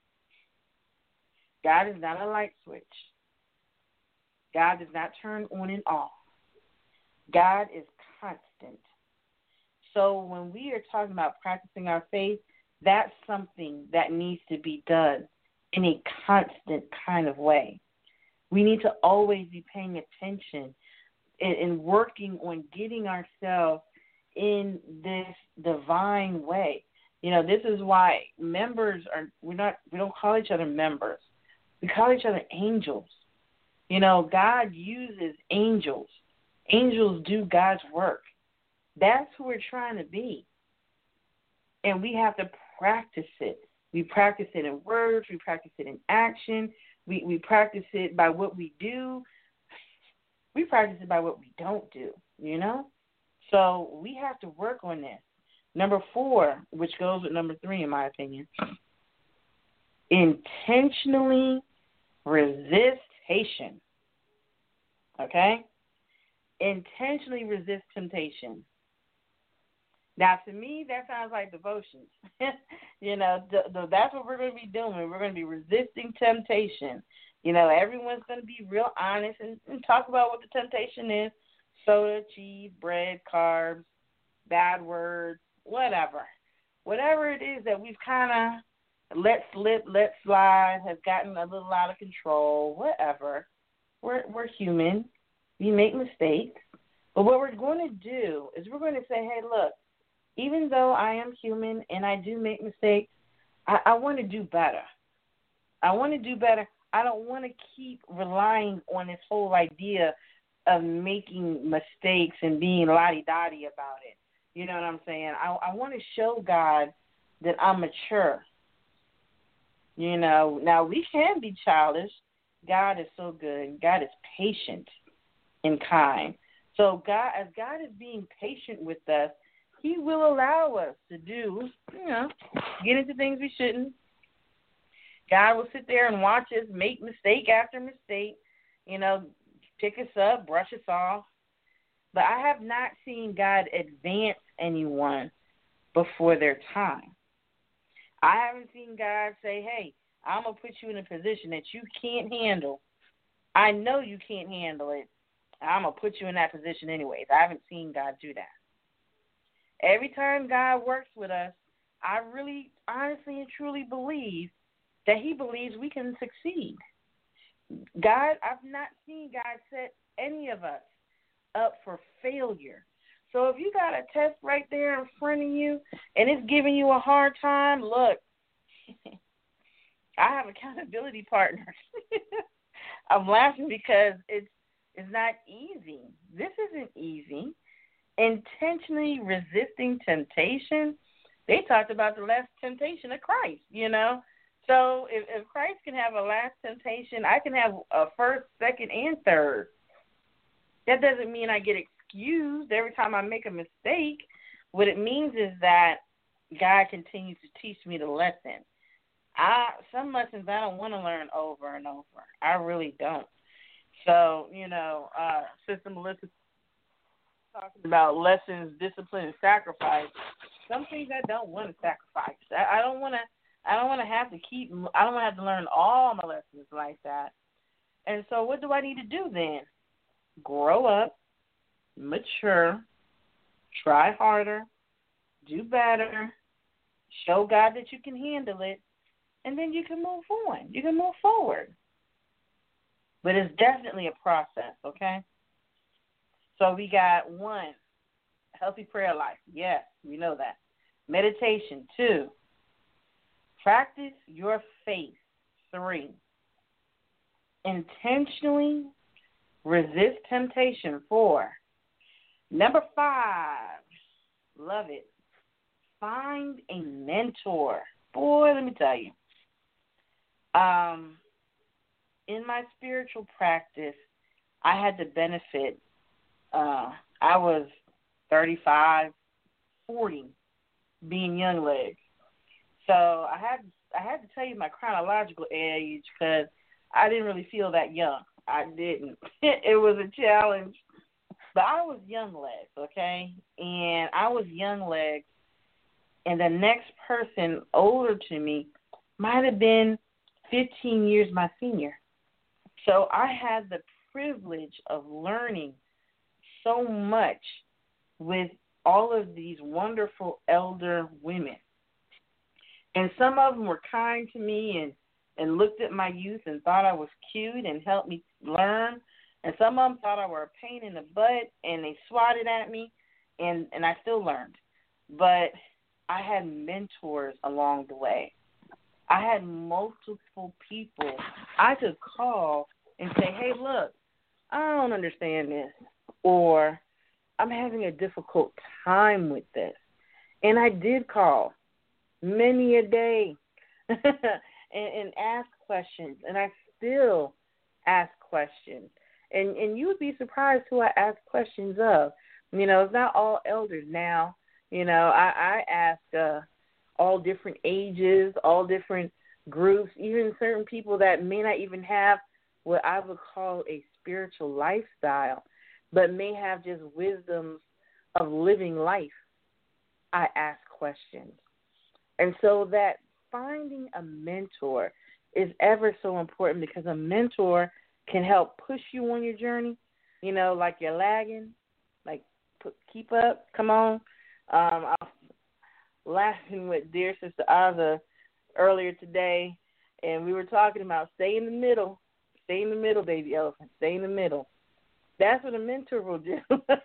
God is not a light switch. God does not turn on and off. God is constant. So when we are talking about practicing our faith, that's something that needs to be done in a constant kind of way. We need to always be paying attention and, and working on getting ourselves in this divine way. You know, this is why members are, we're not, we don't call each other members. We call each other angels. You know, God uses angels. Angels do God's work. That's who we're trying to be. And we have to practice it. We practice it in words. We practice it in action. We we practice it by what we do. We practice it by what we don't do, you know? So we have to work on this. Number four, which goes with number three, in my opinion, intentionally resist temptation. Okay? Intentionally resist temptation. Now, to me, that sounds like devotions. you know, the, the, that's what we're going to be doing. We're going to be resisting temptation. You know, everyone's going to be real honest and, and talk about what the temptation is. Soda, cheese, bread, carbs, bad words, whatever. Whatever it is that we've kind of let slip, let slide, has gotten a little out of control, whatever. We're, we're human. We make mistakes. But what we're going to do is we're going to say, hey, look, even though I am human and I do make mistakes, I, I want to do better. I want to do better. I don't want to keep relying on this whole idea of making mistakes and being la-di-da-di about it. You know what I'm saying? I, I want to show God that I'm mature. You know, now we can be childish. God is so good. God is patient and kind. So God, as God is being patient with us, He will allow us to do, you know, get into things we shouldn't. God will sit there and watch us make mistake after mistake, you know, pick us up, brush us off. But I have not seen God advance anyone before their time. I haven't seen God say, hey, I'm going to put you in a position that you can't handle. I know you can't handle it. I'm going to put you in that position anyways. I haven't seen God do that. Every time God works with us, I really honestly and truly believe that He believes we can succeed. God, I've not seen God set any of us up for failure. So if you got a test right there in front of you and it's giving you a hard time, look, I have accountability partners. I'm laughing because it's it's not easy. This isn't easy. Intentionally resisting temptation, they talked about the last temptation of Christ, you know. So if, if Christ can have a last temptation, I can have a first, second, and third. That doesn't mean I get excused every time I make a mistake. What it means is that God continues to teach me the lesson. I some lessons I don't want to learn over and over. I really don't. So, you know, uh, Sister Melissa talking about lessons, discipline, and sacrifice. Some things I don't want to sacrifice. I, I don't want to. I don't want to have to keep. I don't want to have to learn all my lessons like that. And so, what do I need to do then? Grow up, mature, try harder, do better, show God that you can handle it, and then you can move on. You can move forward. But it's definitely a process, okay? So we got one, healthy prayer life. Yes, we know that. Meditation, two. Practice your faith, three. Intentionally resist temptation, four. Number five, love it. find a mentor. Boy, let me tell you. Um, in my spiritual practice, I had the benefit. Uh, I was thirty-five, forty, being young legs. So I had I had to tell you my chronological age because I didn't really feel that young. I didn't. It was a challenge. But I was young legs, okay? And I was young legs, and the next person older to me might have been fifteen years my senior. So I had the privilege of learning so much with all of these wonderful elder women. And some of them were kind to me and, and looked at my youth and thought I was cute and helped me learn. And some of them thought I were a pain in the butt and they swatted at me, and, and I still learned. But I had mentors along the way. I had multiple people I could call and say, hey, look, I don't understand this, or I'm having a difficult time with this. And I did call many a day and, and ask questions, and I still ask questions. And and you would be surprised who I ask questions of. You know, it's not all elders now. You know, I, I ask uh, all different ages, all different groups, even certain people that may not even have what I would call a spiritual lifestyle, but may have just wisdoms of living life. I ask questions. And so that finding a mentor is ever so important, because a mentor can help push you on your journey. You know, like you're lagging, like put, keep up, come on. Um, I was laughing with dear Sister Aza earlier today, and we were talking about stay in the middle. Stay in the middle, baby elephant. Stay in the middle. That's what a mentor will do.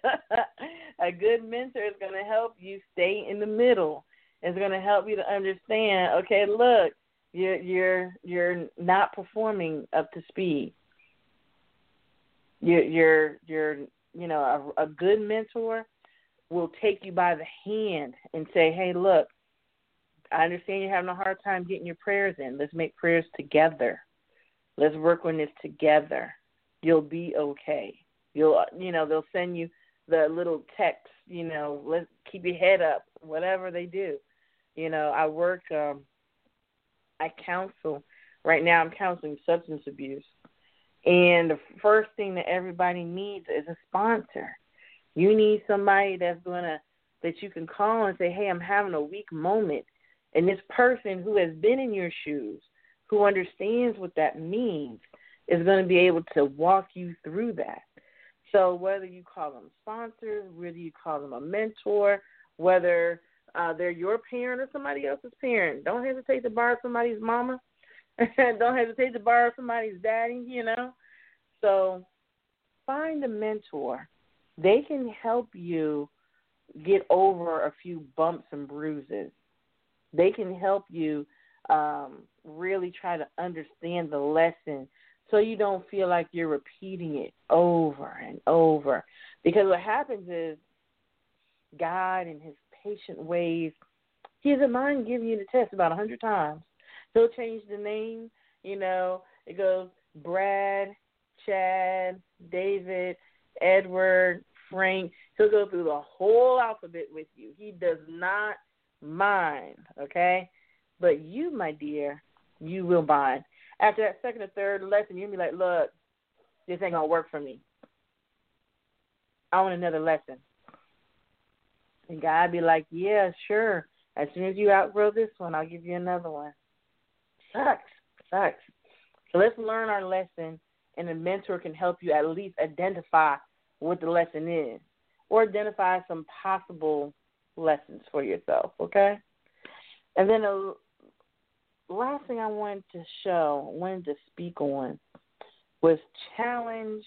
A good mentor is going to help you stay in the middle. It's going to help you to understand, okay, look, you're you're you're not performing up to speed. You're you're you're you know a, a good mentor will take you by the hand and say, hey, look, I understand you're having a hard time getting your prayers in. Let's make prayers together. Let's work on this together. You'll be okay. You'll, you know, they'll send you the little text, you know, let's keep your head up, whatever they do. You know, I work, um, I counsel. Right now I'm counseling substance abuse. And the first thing that everybody needs is a sponsor. You need somebody that's going to, that you can call and say, hey, I'm having a weak moment. And this person who has been in your shoes, who understands what that means, is going to be able to walk you through that. So whether you call them sponsors, whether you call them a mentor, whether uh, they're your parent or somebody else's parent, don't hesitate to borrow somebody's mama. Don't hesitate to borrow somebody's daddy, you know. So find a mentor. They can help you get over a few bumps and bruises. They can help you um, really try to understand the lesson so you don't feel like you're repeating it over and over. Because what happens is God, in his patient ways, he doesn't mind giving you the test about a hundred times. He'll change the name. You know, it goes Brad, Chad, David, Edward, Frank. He'll go through the whole alphabet with you. He does not mind, okay? But you, my dear, you will mind. After that second or third lesson, you'll be like, look, this ain't going to work for me. I want another lesson. And God be like, yeah, sure. As soon as you outgrow this one, I'll give you another one. Sucks. Sucks. So let's learn our lesson, and a mentor can help you at least identify what the lesson is, or identify some possible lessons for yourself, okay? And then the last thing I wanted to show, wanted to speak on, was challenge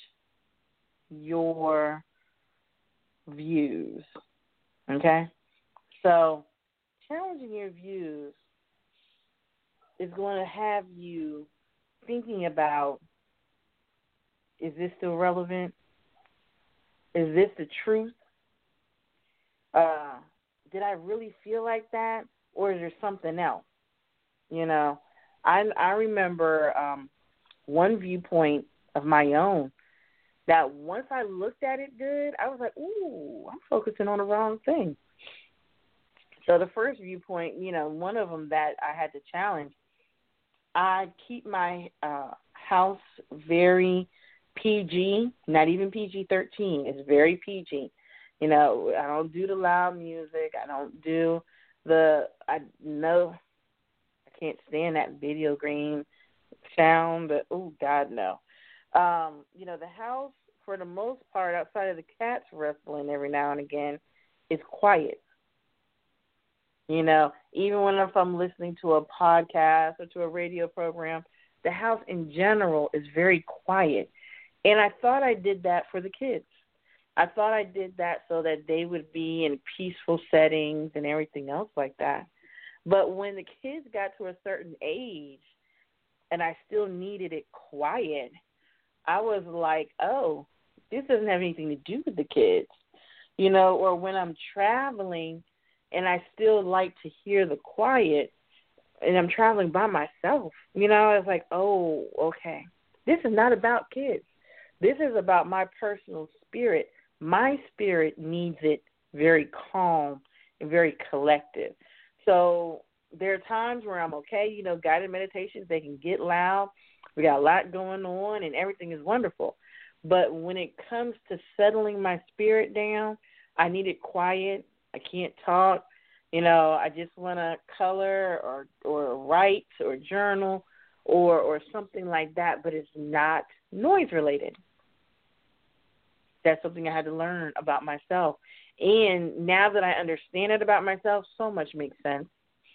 your views, okay? So challenging your views is going to have you thinking about, is this still relevant? Is this the truth? Uh, did I really feel like that, or is there something else? You know, I I remember um, one viewpoint of my own that once I looked at it good, I was like, ooh, I'm focusing on the wrong thing. So the first viewpoint, you know, one of them that I had to challenge, I keep my uh, house very P G, not even P G thirteen. It's very P G. You know, I don't do the loud music. I don't do the, I know, I can't stand that video game sound, but, oh, God, no. Um, you know, the house, for the most part, outside of the cats wrestling every now and again, is quiet. You know, even when if I'm listening to a podcast or to a radio program, the house in general is very quiet. And I thought I did that for the kids. I thought I did that so that they would be in peaceful settings and everything else like that. But when the kids got to a certain age and I still needed it quiet, I was like, oh, this doesn't have anything to do with the kids. You know, or when I'm traveling and I still like to hear the quiet and I'm traveling by myself, you know, I was like, oh, okay. This is not about kids. This is about my personal spirit. My spirit needs it very calm and very collective. So there are times where I'm okay. You know, guided meditations, they can get loud. We got a lot going on and everything is wonderful. But when it comes to settling my spirit down, I need it quiet. I can't talk. You know, I just want to color or, or write or journal or, or something like that, but it's not noise related. That's something I had to learn about myself. And now that I understand it about myself, so much makes sense.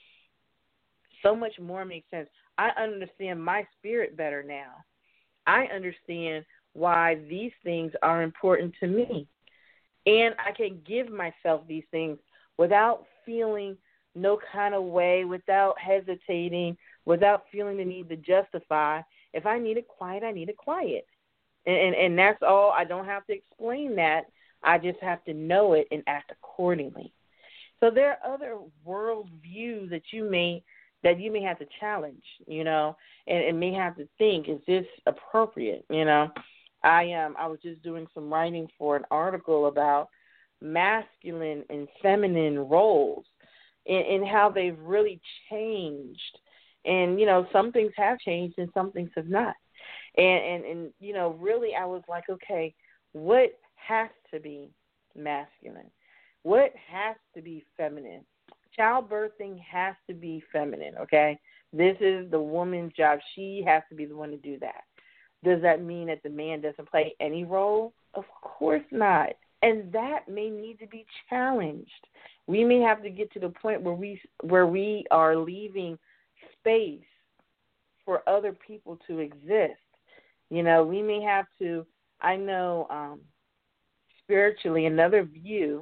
So much more makes sense. I understand my spirit better now. I understand why these things are important to me. And I can give myself these things without feeling no kind of way, without hesitating, without feeling the need to justify. If I need it quiet, I need it quiet. And, and and that's all. I don't have to explain that. I just have to know it and act accordingly. So there are other world views that you may that you may have to challenge, you know, and, and may have to think, is this appropriate? You know, I um I was just doing some writing for an article about masculine and feminine roles and, and how they've really changed. And, you know, some things have changed and some things have not. And, and, and, you know, really I was like, okay, what has to be masculine? What has to be feminine? Childbirthing has to be feminine, okay? This is the woman's job. She has to be the one to do that. Does that mean that the man doesn't play any role? Of course not. And that may need to be challenged. We may have to get to the point where we where we are leaving space for other people to exist. You know, we may have to, I know um, spiritually, another view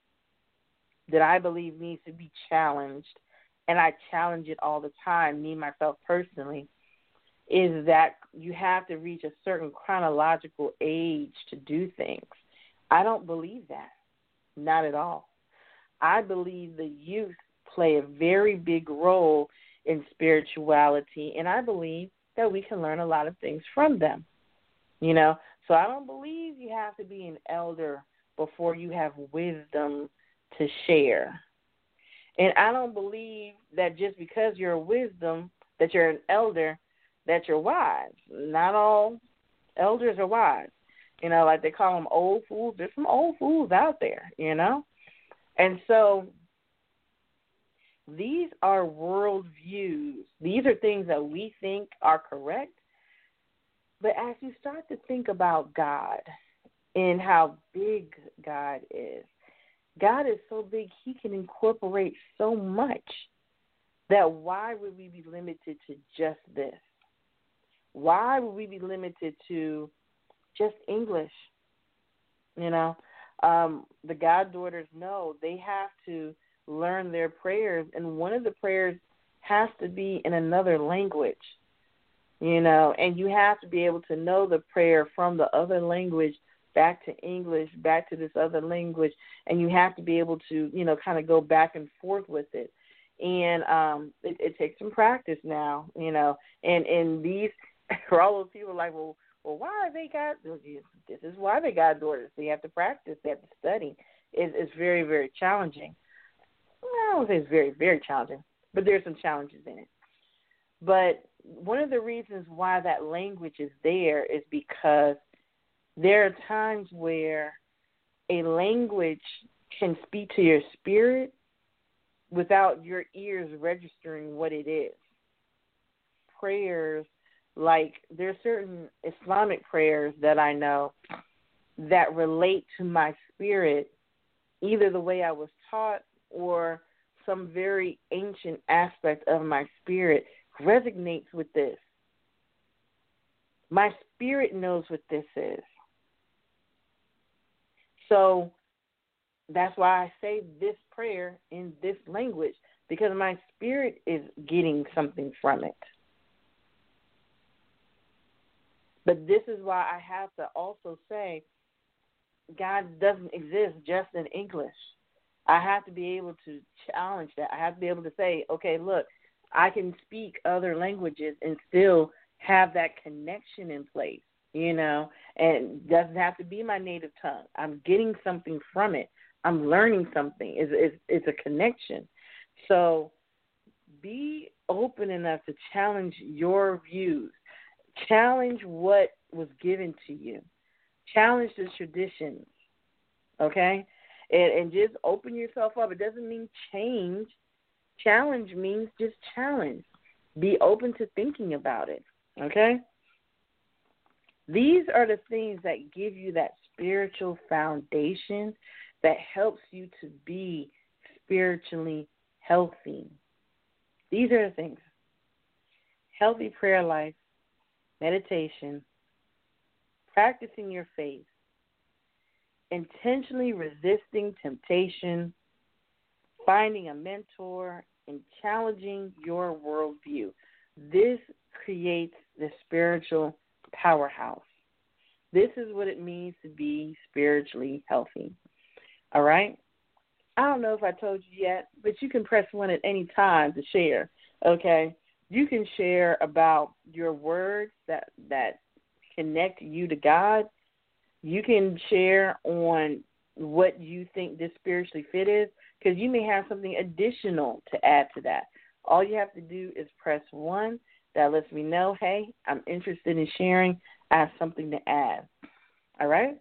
that I believe needs to be challenged, and I challenge it all the time, me, myself personally, is that you have to reach a certain chronological age to do things. I don't believe that, not at all. I believe the youth play a very big role in spirituality, and I believe that we can learn a lot of things from them, you know. So I don't believe you have to be an elder before you have wisdom to share. And I don't believe that just because you're a wisdom, that you're an elder, that you're wise. Not all elders are wise. You know, like they call them old fools. There's some old fools out there, you know. And so these are world views. These are things that we think are correct. But as you start to think about God and how big God is, God is so big he can incorporate so much that why would we be limited to just this? Why would we be limited to just English? You know, um, the goddaughters know they have to learn their prayers, and one of the prayers has to be in another language, you know, and you have to be able to know the prayer from the other language back to English, back to this other language, and you have to be able to, you know, kind of go back and forth with it. And um, it, it takes some practice now, you know, and, and these, for all those people like, well, well, why are they got, this is why they got daughters. They have to practice, they have to study. It, it's very, very challenging. Well, I don't say it's very, very challenging, but there's some challenges in it. But one of the reasons why that language is there is because there are times where a language can speak to your spirit without your ears registering what it is. Prayers, like there are certain Islamic prayers that I know that relate to my spirit, either the way I was taught or some very ancient aspect of my spirit resonates with this. My spirit knows what this is. So that's why I say this prayer in this language, because my spirit is getting something from it. But this is why I have to also say God doesn't exist just in English. I have to be able to challenge that. I have to be able to say, okay, look, I can speak other languages and still have that connection in place, you know, and it doesn't have to be my native tongue. I'm getting something from it. I'm learning something. It's, it's, it's a connection. So be open enough to challenge your views. Challenge what was given to you. Challenge the traditions, okay? And, and just open yourself up. It doesn't mean change. Challenge means just challenge. Be open to thinking about it, okay? These are the things that give you that spiritual foundation that helps you to be spiritually healthy. These are the things. Healthy prayer life, meditation, practicing your faith, intentionally resisting temptation, finding a mentor, and challenging your worldview. This creates the spiritual powerhouse. This is what it means to be spiritually healthy. All right? I don't know if I told you yet, but you can press one at any time to share, okay? You can share about your words that, that connect you to God. You can share on what you think this spiritually fit is, because you may have something additional to add to that. All you have to do is press one. That lets me know, hey, I'm interested in sharing. I have something to add. All right?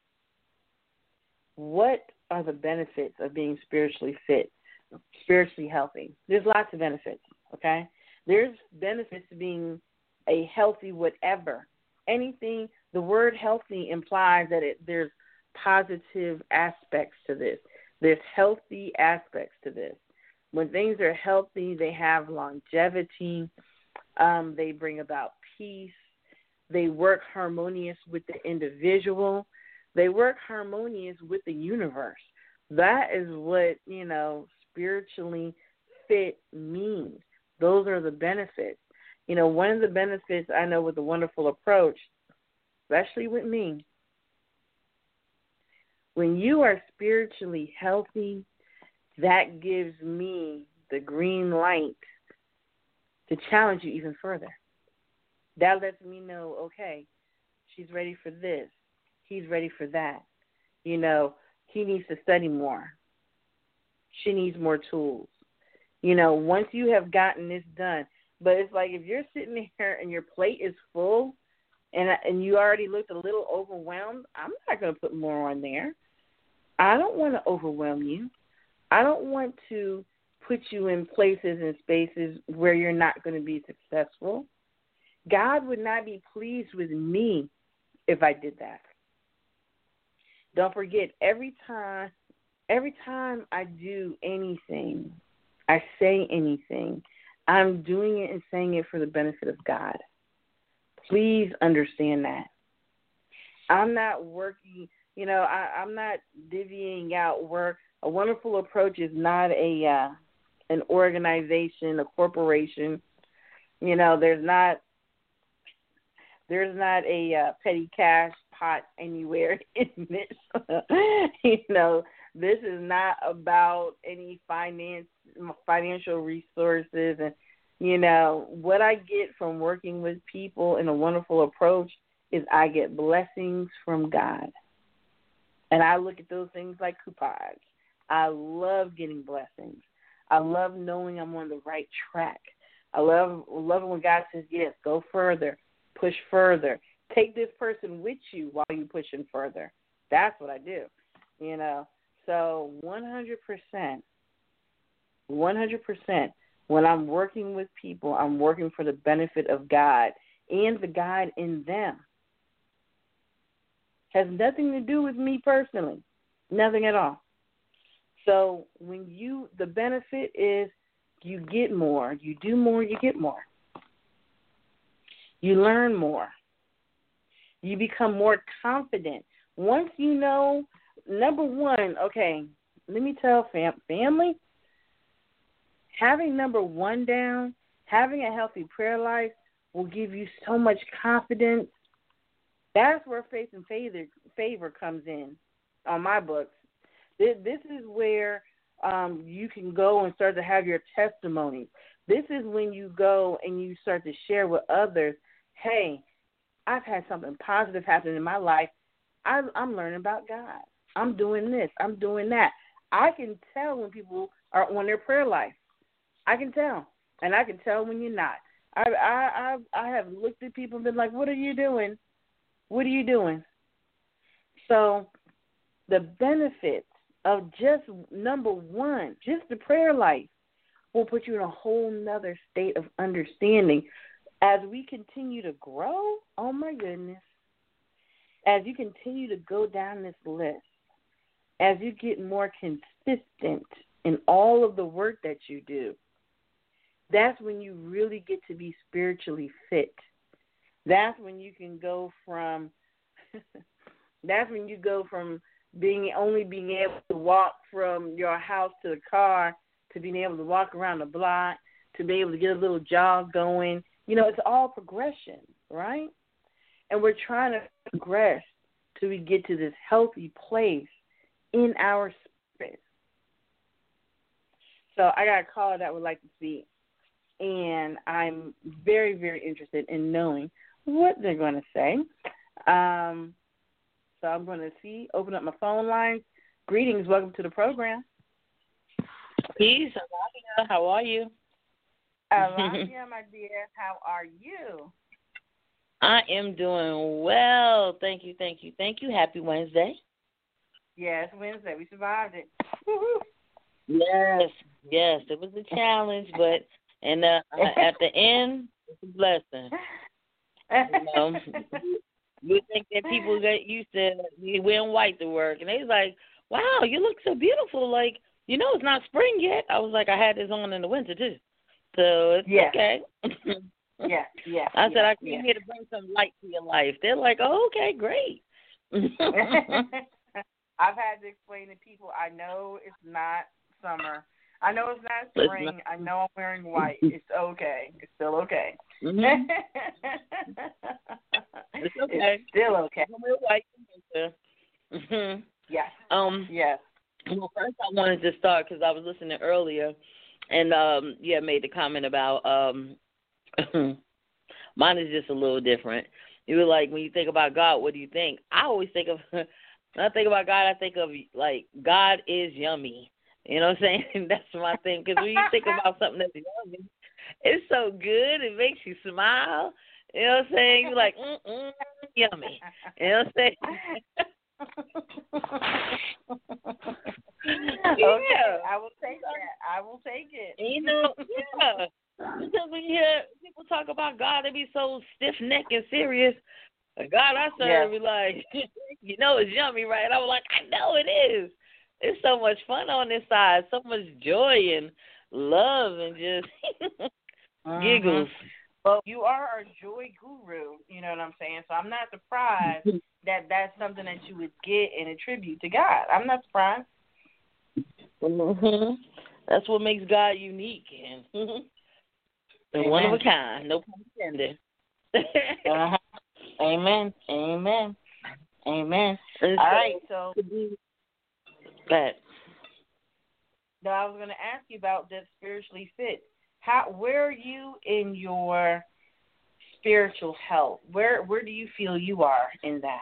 What are the benefits of being spiritually fit, spiritually healthy? There's lots of benefits, okay? There's benefits to being a healthy whatever. Anything, the word healthy implies that it, there's positive aspects to this. There's healthy aspects to this. When things are healthy, they have longevity. Um, they bring about peace. They work harmonious with the individual. They work harmonious with the universe. That is what, you know, spiritually fit means. Those are the benefits. You know, one of the benefits I know with the wonderful approach, especially with me, when you are spiritually healthy, that gives me the green light to challenge you even further. That lets me know, okay, she's ready for this. He's ready for that. You know, he needs to study more. She needs more tools. You know, once you have gotten this done, but it's like if you're sitting there and your plate is full and and you already looked a little overwhelmed, I'm not going to put more on there. I don't want to overwhelm you. I don't want to put you in places and spaces where you're not going to be successful. God would not be pleased with me if I did that. Don't forget, every time, every time I do anything, I say anything, I'm doing it and saying it for the benefit of God. Please understand that. I'm not working, you know, I, I'm not divvying out work. A Wonderful Approach is not a uh, an organization, a corporation. You know, there's not there's not a uh, petty cash pot anywhere in this. You know, this is not about any finance, financial resources. And, you know, what I get from working with people in a wonderful approach is I get blessings from God. And I look at those things like coupons. I love getting blessings. I love knowing I'm on the right track. I love love it when God says, yes, go further, push further. Take this person with you while you're pushing further. That's what I do, you know. So one hundred percent, one hundred percent, when I'm working with people, I'm working for the benefit of God and the God in them. Has nothing to do with me personally, nothing at all. So when you, the benefit is you get more, you do more, you get more. You learn more. You become more confident. Once you know, number one, okay, let me tell fam- family, having number one down, having a healthy prayer life will give you so much confidence. That's where faith and favor, favor comes in on my books. This, this is where um, you can go and start to have your testimonies. This is when you go and you start to share with others, hey, I've had something positive happen in my life. I, I'm learning about God. I'm doing this. I'm doing that. I can tell when people are on their prayer life. I can tell. And I can tell when you're not. I, I, I, I have looked at people and been like, what are you doing? What are you doing? So the benefits of just number one, just the prayer life, will put you in a whole nother state of understanding. As we continue to grow, oh my goodness, as you continue to go down this list, as you get more consistent in all of the work that you do, that's when you really get to be spiritually fit. That's when you can go from, that's when you go from being only being able to walk from your house to the car to being able to walk around the block, to be able to get a little jog going. You know, it's all progression, right? And we're trying to progress till we get to this healthy place in our spirit. So I got a caller that would like to speak, and I'm very, very interested in knowing what they're going to say. Um, so I'm going to see, open up my phone lines. Greetings. Welcome to the program. Peace. Alania, how are you? Alania, my dear, how are you? I am doing well. Thank you, thank you, thank you. Happy Wednesday. Yes, Wednesday. We survived it. Yes, yes. It was a challenge, but and uh, at the end, it's a blessing. You know, you think that people get used to wearing white to work, and they was like, "Wow, you look so beautiful." Like, you know, it's not spring yet. I was like, I had this on in the winter too, so it's yes. okay. Yeah, yeah. I yeah, said I came yeah. here to bring some light to your life. They're like, oh, okay, great. I've had to explain to people, I know it's not summer. I know it's not spring. I know I'm wearing white. It's okay. It's still okay. Mm-hmm. It's okay. It's still okay. I'm wear white. Mm-hmm. Yes. Um. Yes. Well, first I wanted to start because I was listening earlier, and um, yeah, made the comment about um, mine is just a little different. You were like, when you think about God, what do you think? I always think of, when I think about God, I think of like God is yummy. You know what I'm saying? That's my thing. Because when you think about something that's yummy, it's so good. It makes you smile. You know what I'm saying? You're like, mm mm, yummy. You know what I'm saying? Okay, yeah. I will take that. I will take it. You know, yeah. Because when you hear people talk about God, they be so stiff-necked and serious. And God, I serve, be like, you know it's yummy, right? I was like, I know it is. It's so much fun on this side, so much joy and love and just uh-huh. giggles. Well, you are a joy guru, you know what I'm saying? So I'm not surprised that that's something that you would get and attribute to God. I'm not surprised. Mm-hmm. That's what makes God unique and, and one of a kind. No pun intended. uh-huh. Amen. Amen. Amen. And All so, right, so go ahead. No, I was going to ask you about that spiritually fit. How, where are you in your spiritual health? Where, where do you feel you are in that?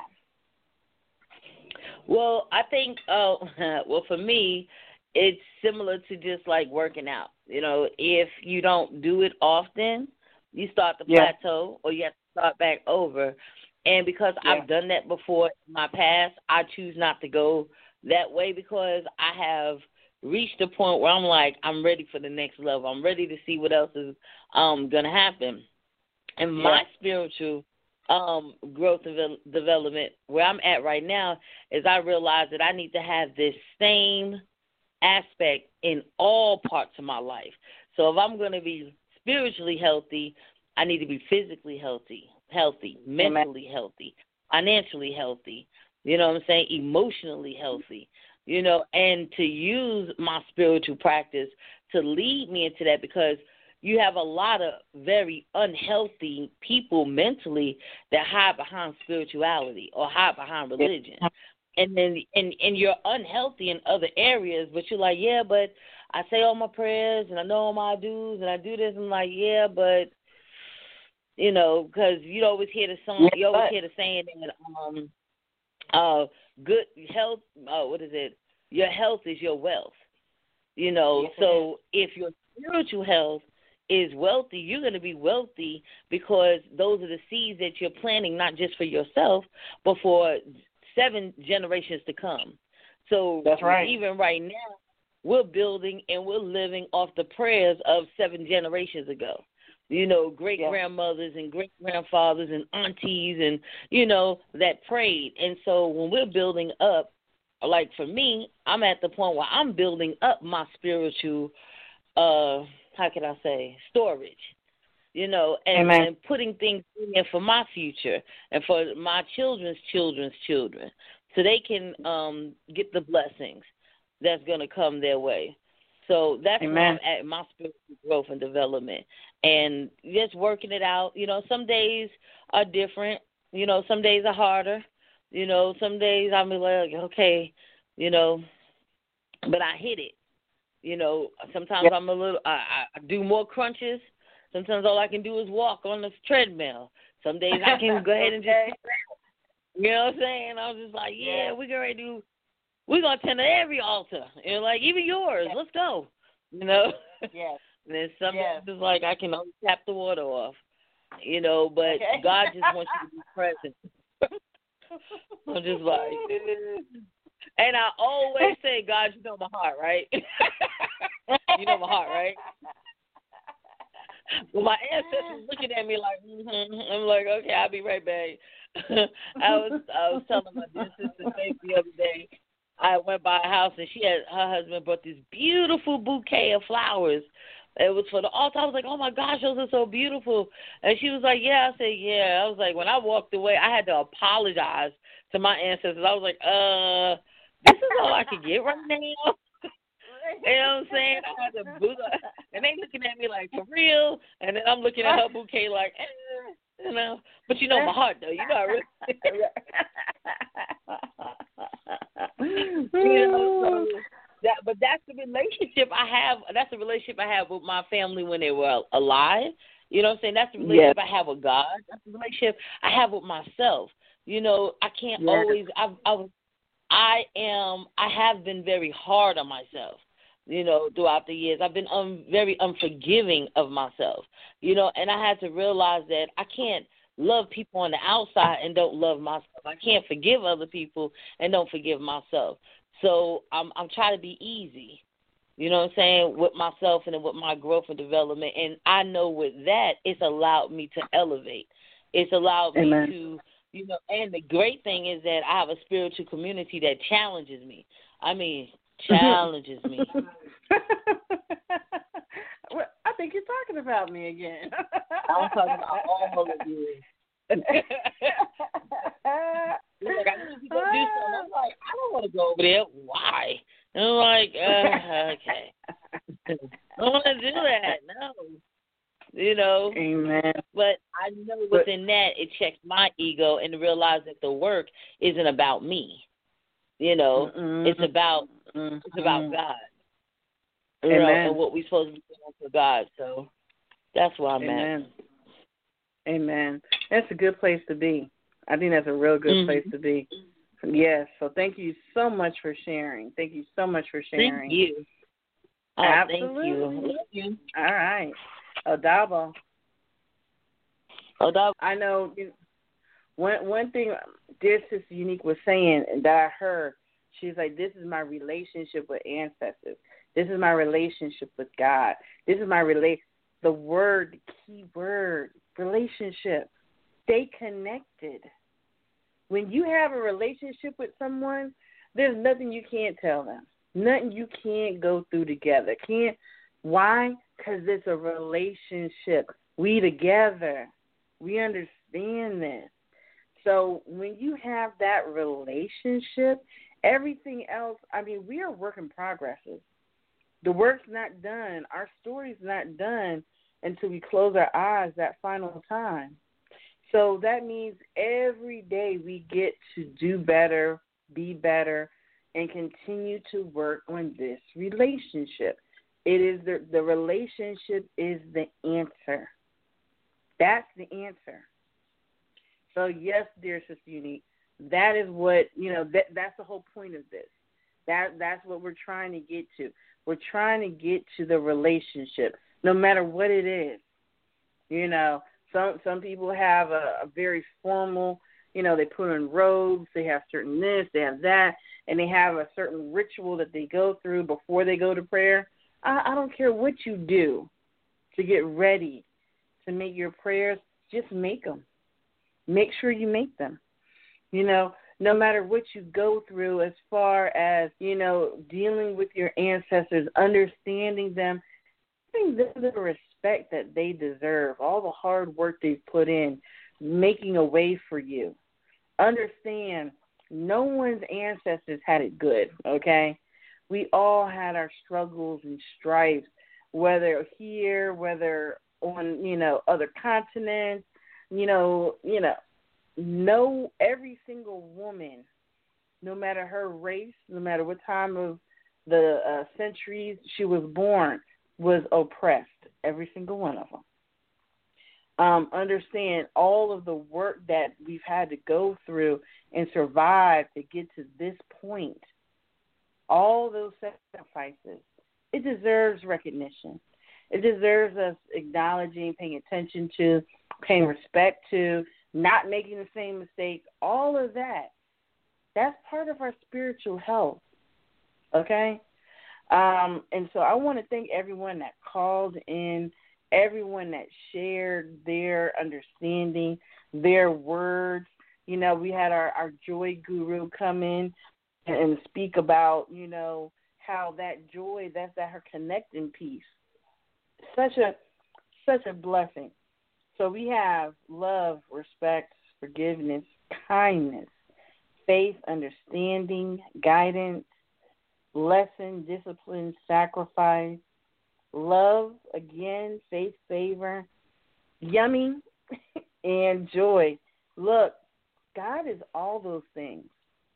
Well, I think, uh, well, for me, it's similar to just like working out. You know, if you don't do it often, you start to Yeah. plateau or you have to start back over. And because Yeah. I've done that before in my past, I choose not to go that way because I have reached a point where I'm like, I'm ready for the next level. I'm ready to see what else is um, going to happen. And my Yeah. spiritual um, growth and ve- development, where I'm at right now, is I realize that I need to have this same aspect in all parts of my life. So if I'm going to be spiritually healthy, I need to be physically healthy, healthy, mentally healthy, financially healthy, you know what I'm saying, emotionally healthy, you know, and to use my spiritual practice to lead me into that, because you have a lot of very unhealthy people mentally that hide behind spirituality or hide behind religion. And then and, and you're unhealthy in other areas, but you're like, yeah, but I say all my prayers and I know all my dues and I do this. I'm like, yeah, but, you know, because you always hear the song, you always hear the saying that um, uh, good health, uh, what is it? Your health is your wealth. You know, yes, so if your spiritual health is wealthy, you're going to be wealthy because those are the seeds that you're planting, not just for yourself, but for seven generations to come. So that's right. Even right now, we're building and we're living off the prayers of seven generations ago. You know, great-grandmothers and great-grandfathers and aunties and, you know, that prayed. And so when we're building up, like for me, I'm at the point where I'm building up my spiritual, uh, how can I say, storage, you know, and, and putting things in there for my future and for my children's children's children so they can um, get the blessings that's going to come their way. So that's Amen. where I'm at, my spiritual growth and development. And just working it out. You know, some days are different. You know, some days are harder. You know, some days I'm like, okay, you know, but I hit it. You know, sometimes I'm a little, I, I do more crunches. Sometimes all I can do is walk on the treadmill. Some days I can go ahead and just, you know what I'm saying? I was just like, yeah, we're going to do, we're going to attend to every altar. You know, like, even yours. Let's go. You know? Yes. And then some days it's like I can only tap the water off. You know, but okay. God just wants you to be present. I'm just like, and I always say, God, you know my heart, right? You know my heart, right? Well, my ancestors looking at me like, mm-hmm. I'm like, okay, I'll be right back. I was I was telling my dear sister Faith the other day, I went by a house and she had her husband brought this beautiful bouquet of flowers. It was for the altar. I was like, oh my gosh, those are so beautiful. And she was like, yeah. I said, yeah. I was like, when I walked away, I had to apologize to my ancestors. I was like, uh, this is all I could get right now. You know what I'm saying? I had to boot up. And they looking at me like, for real? And then I'm looking at her bouquet like, eh, you know. But you know my heart, though. You know I really. You know, so that, but that's the relationship I have. That's the relationship I have with my family when they were alive. You know what I'm saying? That's the relationship yes. I have with God. That's the relationship I have with myself. You know, I can't yes. always. I, I, I am. I have been very hard on myself. You know, throughout the years, I've been um, very unforgiving of myself. You know, and I had to realize that I can't love people on the outside and don't love myself. I can't forgive other people and don't forgive myself. So I'm I'm trying to be easy, you know what I'm saying, with myself and with my growth and development. And I know with that, it's allowed me to elevate. It's allowed Amen. me to, you know, and the great thing is that I have a spiritual community that challenges me. I mean, challenges me. Well, I think you're talking about me again. I'm talking about all of you. Like, I need to go do something. I'm like, I don't want to go over there. Why? And I'm like, uh, okay. I don't want to do that. No. you know. Amen. But I know within that it checks my ego and realize that the work isn't about me. You know, Mm-mm. it's about Mm-mm. it's about God. You Amen. know, and what we're supposed to be doing for God. So that's where I'm Amen. at. Amen. That's a good place to be. I think that's a real good mm-hmm. place to be. Yes. So thank you so much for sharing. Thank you so much for sharing. Thank you. Oh, Absolutely. Thank you. Love you. All right. Odabo. Odabo. I know you know, one one thing dear Sister Unique was saying that I heard, she's like, this is my relationship with ancestors. This is my relationship with God. This is my relate. The word, the key word, relationship. Stay connected. When you have a relationship with someone, there's nothing you can't tell them. Nothing you can't go through together. Can't. Why? Because it's a relationship. We together. We understand this. So when you have that relationship, everything else, I mean, we are work in progresses. The work's not done. Our story's not done until we close our eyes that final time. So that means every day we get to do better, be better, and continue to work on this relationship. It is the, the relationship is the answer. That's the answer. So yes, dear Sister Unique, that is what, you know, that that's the whole point of this. That that's what we're trying to get to. We're trying to get to the relationship, no matter what it is. You know, some some people have a, a very formal, you know, they put on robes, they have certain this, they have that, and they have a certain ritual that they go through before they go to prayer. I, I don't care what you do to get ready to make your prayers, just make them. Make sure you make them. You know, no matter what you go through as far as, you know, dealing with your ancestors, understanding them, giving them the respect that they deserve, all the hard work they've put in, making a way for you. Understand, no one's ancestors had it good, okay? We all had our struggles and strifes, whether here, whether on, you know, other continents, you know, you know, no, every single woman, no matter her race, no matter what time of the uh, centuries she was born, was oppressed, every single one of them. Um, understand all of the work that we've had to go through and survive to get to this point, all those sacrifices, it deserves recognition. It deserves us acknowledging, paying attention to, paying respect to, not making the same mistakes, all of that. That's part of our spiritual health, okay? Um, and so I want to thank everyone that called in, everyone that shared their understanding, their words. You know, we had our, our joy guru come in and, and speak about, you know, how that joy, that's that her connecting piece. Such a such a blessing. So we have love, respect, forgiveness, kindness, faith, understanding, guidance, lesson, discipline, sacrifice, love, again, faith, favor, yummy, and joy. Look, God is all those things.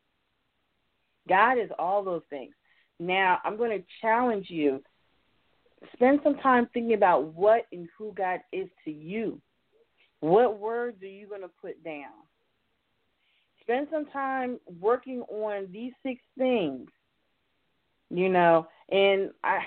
God is all those things. Now, I'm going to challenge you. Spend some time thinking about what and who God is to you. What words are you going to put down? Spend some time working on these six things, you know, and I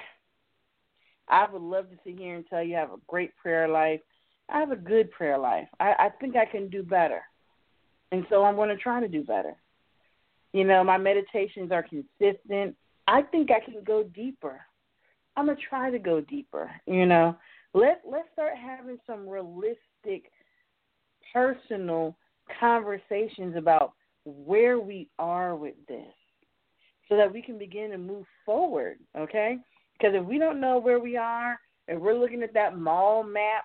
I would love to sit here and tell you I have a great prayer life. I have a good prayer life. I, I think I can do better, and so I'm going to try to do better. You know, my meditations are consistent. I think I can go deeper. I'm going to try to go deeper, you know. Let, let's start having some realistic, personal conversations about where we are with this so that we can begin to move forward, okay? Because if we don't know where we are and we're looking at that mall map,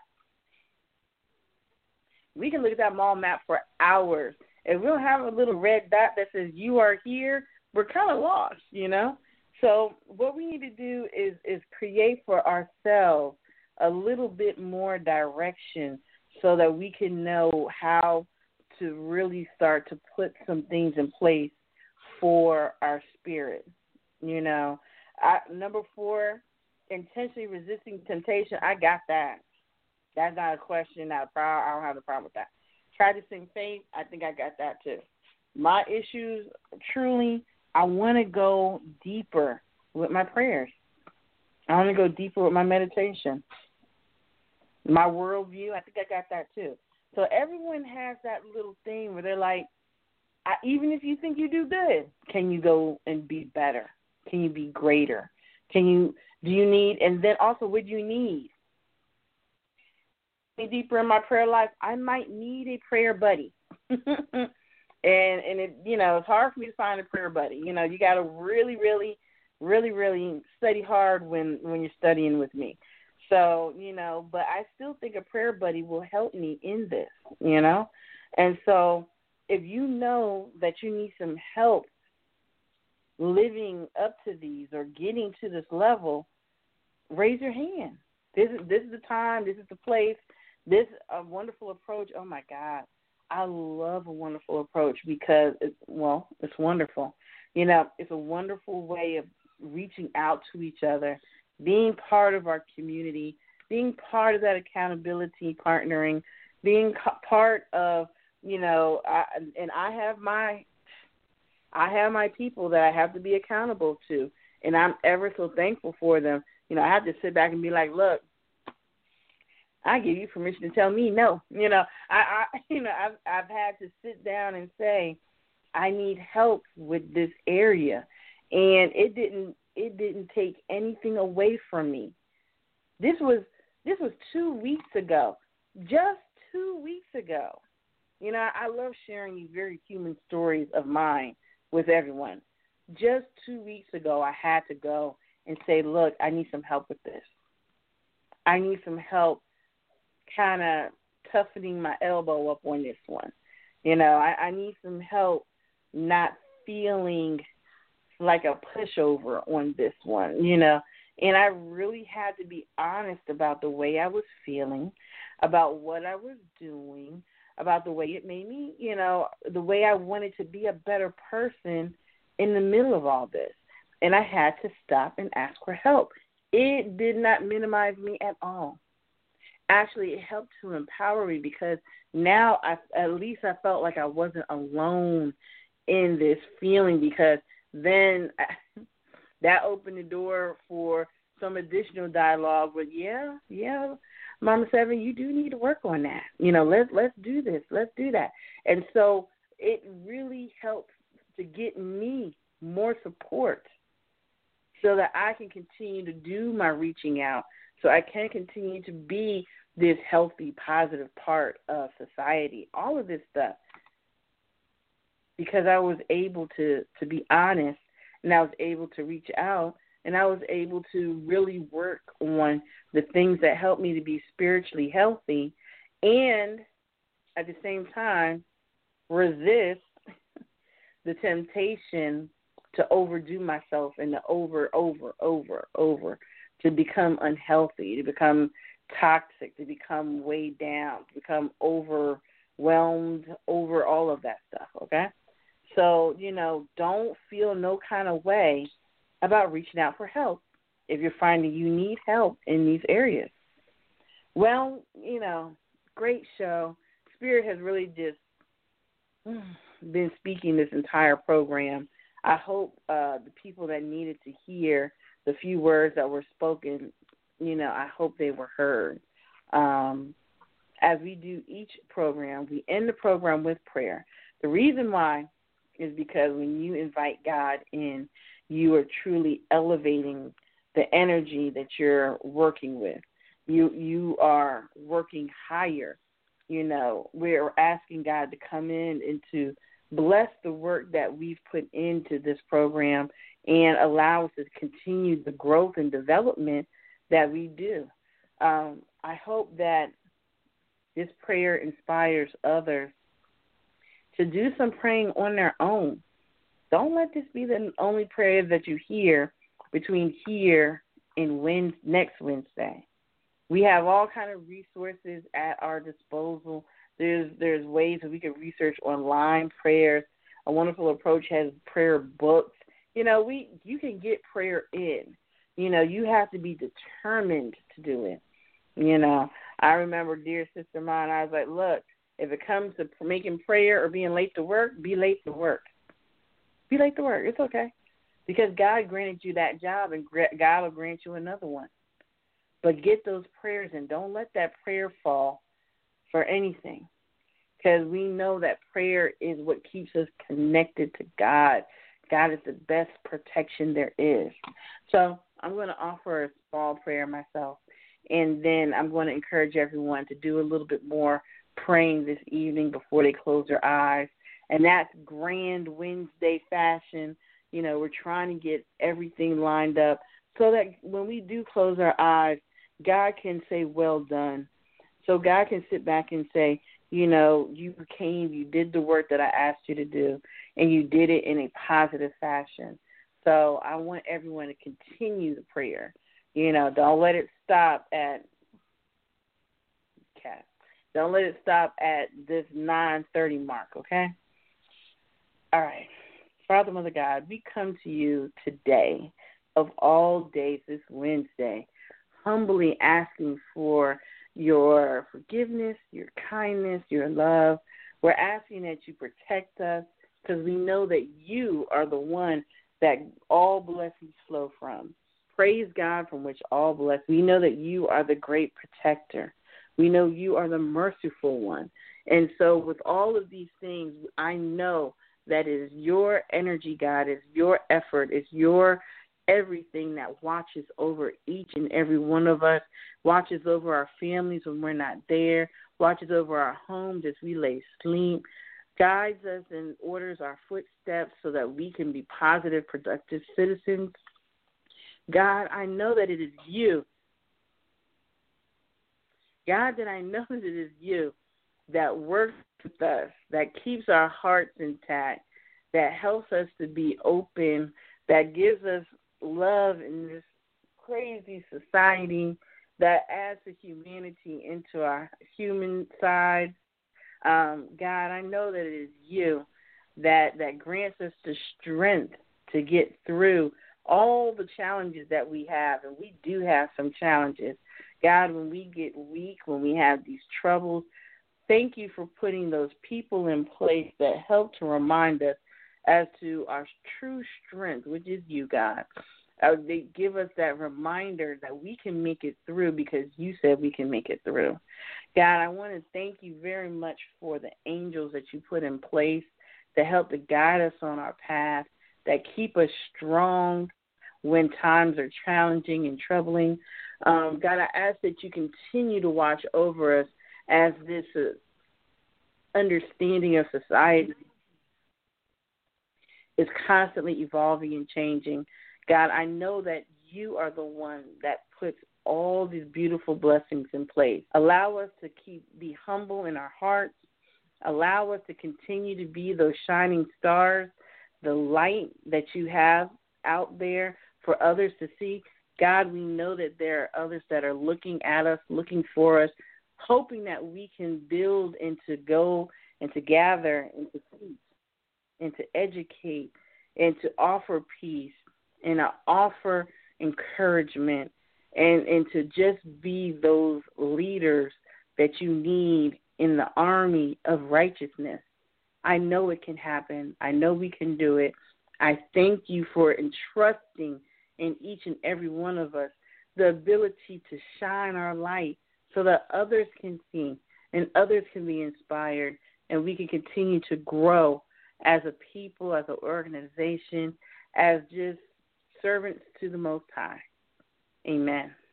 we can look at that mall map for hours. If we don't have a little red dot that says you are here, we're kind of lost, you know? So what we need to do is, is create for ourselves a little bit more direction so that we can know how to really start to put some things in place for our spirit. You know, I, number four, intentionally resisting temptation. I got that. That's not a question, not a problem. I don't have a problem with that. Practicing faith. I think I got that too. My issues, truly, I want to go deeper with my prayers. I want to go deeper with my meditation. My worldview, I think I got that too. So everyone has that little thing where they're like, I, even if you think you do good, can you go and be better? Can you be greater? Can you, do you need, and then also what do you need? Deeper in my prayer life, I might need a prayer buddy. And, and it, you know, it's hard for me to find a prayer buddy. You know, you got to really, really, really, really study hard when, when you're studying with me. So, you know, but I still think a prayer buddy will help me in this, you know. And so if you know that you need some help living up to these or getting to this level, raise your hand. This is, this is the time. This is the place. This is a wonderful approach. Oh, my God. I love a wonderful approach because, it's, well, it's wonderful. You know, it's a wonderful way of reaching out to each other, being part of our community, being part of that accountability partnering, being part of, you know, I, and I have my, I have my people that I have to be accountable to, and I'm ever so thankful for them. You know, I have to sit back and be like, look, I give you permission to tell me no. You know, I, I you know, I've I've had to sit down and say, I need help with this area, and it didn't it didn't take anything away from me. This was this was two weeks ago, just two weeks ago. You know, I love sharing these very human stories of mine with everyone. Just two weeks ago, I had to go and say, look, I need some help with this. I need some help kind of toughening my elbow up on this one. You know, I, I need some help not feeling like a pushover on this one, you know. And I really had to be honest about the way I was feeling, about what I was doing, about the way it made me, you know, the way I wanted to be a better person in the middle of all this. And I had to stop and ask for help. It did not minimize me at all. Actually, it helped to empower me because now I, at least I felt like I wasn't alone in this feeling, because then I, that opened the door for some additional dialogue with, yeah, yeah, Mama Seven, you do need to work on that. You know, let's, let's do this. Let's do that. And so it really helped to get me more support so that I can continue to do my reaching out, so I can continue to be this healthy, positive part of society, all of this stuff, because I was able to, to be honest, and I was able to reach out, and I was able to really work on the things that helped me to be spiritually healthy, and at the same time resist the temptation to overdo myself and to over, over, over, over, to become unhealthy, to become toxic, to become weighed down, to become overwhelmed over all of that stuff, okay? So, you know, don't feel no kind of way about reaching out for help if you're finding you need help in these areas. Well, you know, great show. Spirit has really just been speaking this entire program. I hope uh, the people that needed to hear the few words that were spoken, you know, I hope they were heard. Um, as we do each program, we end the program with prayer. The reason why is because when you invite God in, you are truly elevating the energy that you're working with. You you are working higher. You know, we're asking God to come in and to bless the work that we've put into this program and allow us to continue the growth and development that we do. Um, I hope that this prayer inspires others to do some praying on their own. Don't let this be the only prayer that you hear between here and Wednesday, next Wednesday. We have all kind of resources at our disposal. There's there's ways that we can research online prayers. A Wonderful Approach has prayer books. You know, we you can get prayer in. You know, you have to be determined to do it. You know, I remember, dear sister mine, I was like, look, if it comes to making prayer or being late to work, be late to work. Be late to work. It's okay. Because God granted you that job, and God will grant you another one. But get those prayers in. Don't let that prayer fall for anything. Because we know that prayer is what keeps us connected to God. God is the best protection there is. So I'm going to offer a small prayer myself. And then I'm going to encourage everyone to do a little bit more praying this evening before they close their eyes. And that's grand Wednesday fashion. You know, we're trying to get everything lined up so that when we do close our eyes, God can say, well done. So God can sit back and say, you know, you came, you did the work that I asked you to do, and you did it in a positive fashion. So I want everyone to continue the prayer. You know, don't let it stop at, okay, don't let it stop at this nine thirty mark, okay? All right. Father, Mother God, we come to you today, of all days, this Wednesday, humbly asking for your forgiveness, your kindness, your love. We're asking that you protect us because we know that you are the one that all blessings flow from. Praise God from which all blessings. We know that you are the great protector. We know you are the merciful one. And so with all of these things, I know that is your energy, God, is your effort, is your everything that watches over each and every one of us, watches over our families when we're not there, watches over our homes as we lay sleep, guides us and orders our footsteps so that we can be positive, productive citizens. God, I know that it is you. God, that I know that it is you that works with us, that keeps our hearts intact, that helps us to be open, that gives us love in this crazy society, that adds the humanity into our human side. Um, God, I know that it is you that, that grants us the strength to get through all the challenges that we have, and we do have some challenges. God, when we get weak, when we have these troubles, thank you for putting those people in place that help to remind us as to our true strength, which is you, God. Uh, they give us that reminder that we can make it through because you said we can make it through. God, I want to thank you very much for the angels that you put in place to help to guide us on our path, that keep us strong when times are challenging and troubling. Um, God, I ask that you continue to watch over us as this uh, understanding of society is constantly evolving and changing. God, I know that you are the one that puts all these beautiful blessings in place. Allow us to keep be humble in our hearts. Allow us to continue to be those shining stars, the light that you have out there for others to see. God, we know that there are others that are looking at us, looking for us, hoping that we can build and to go and to gather and to teach and to educate and to offer peace and to offer encouragement and, and to just be those leaders that you need in the army of righteousness. I know it can happen. I know we can do it. I thank you for entrusting in each and every one of us the ability to shine our light so that others can see and others can be inspired and we can continue to grow as a people, as an organization, as just servants to the Most High. Amen.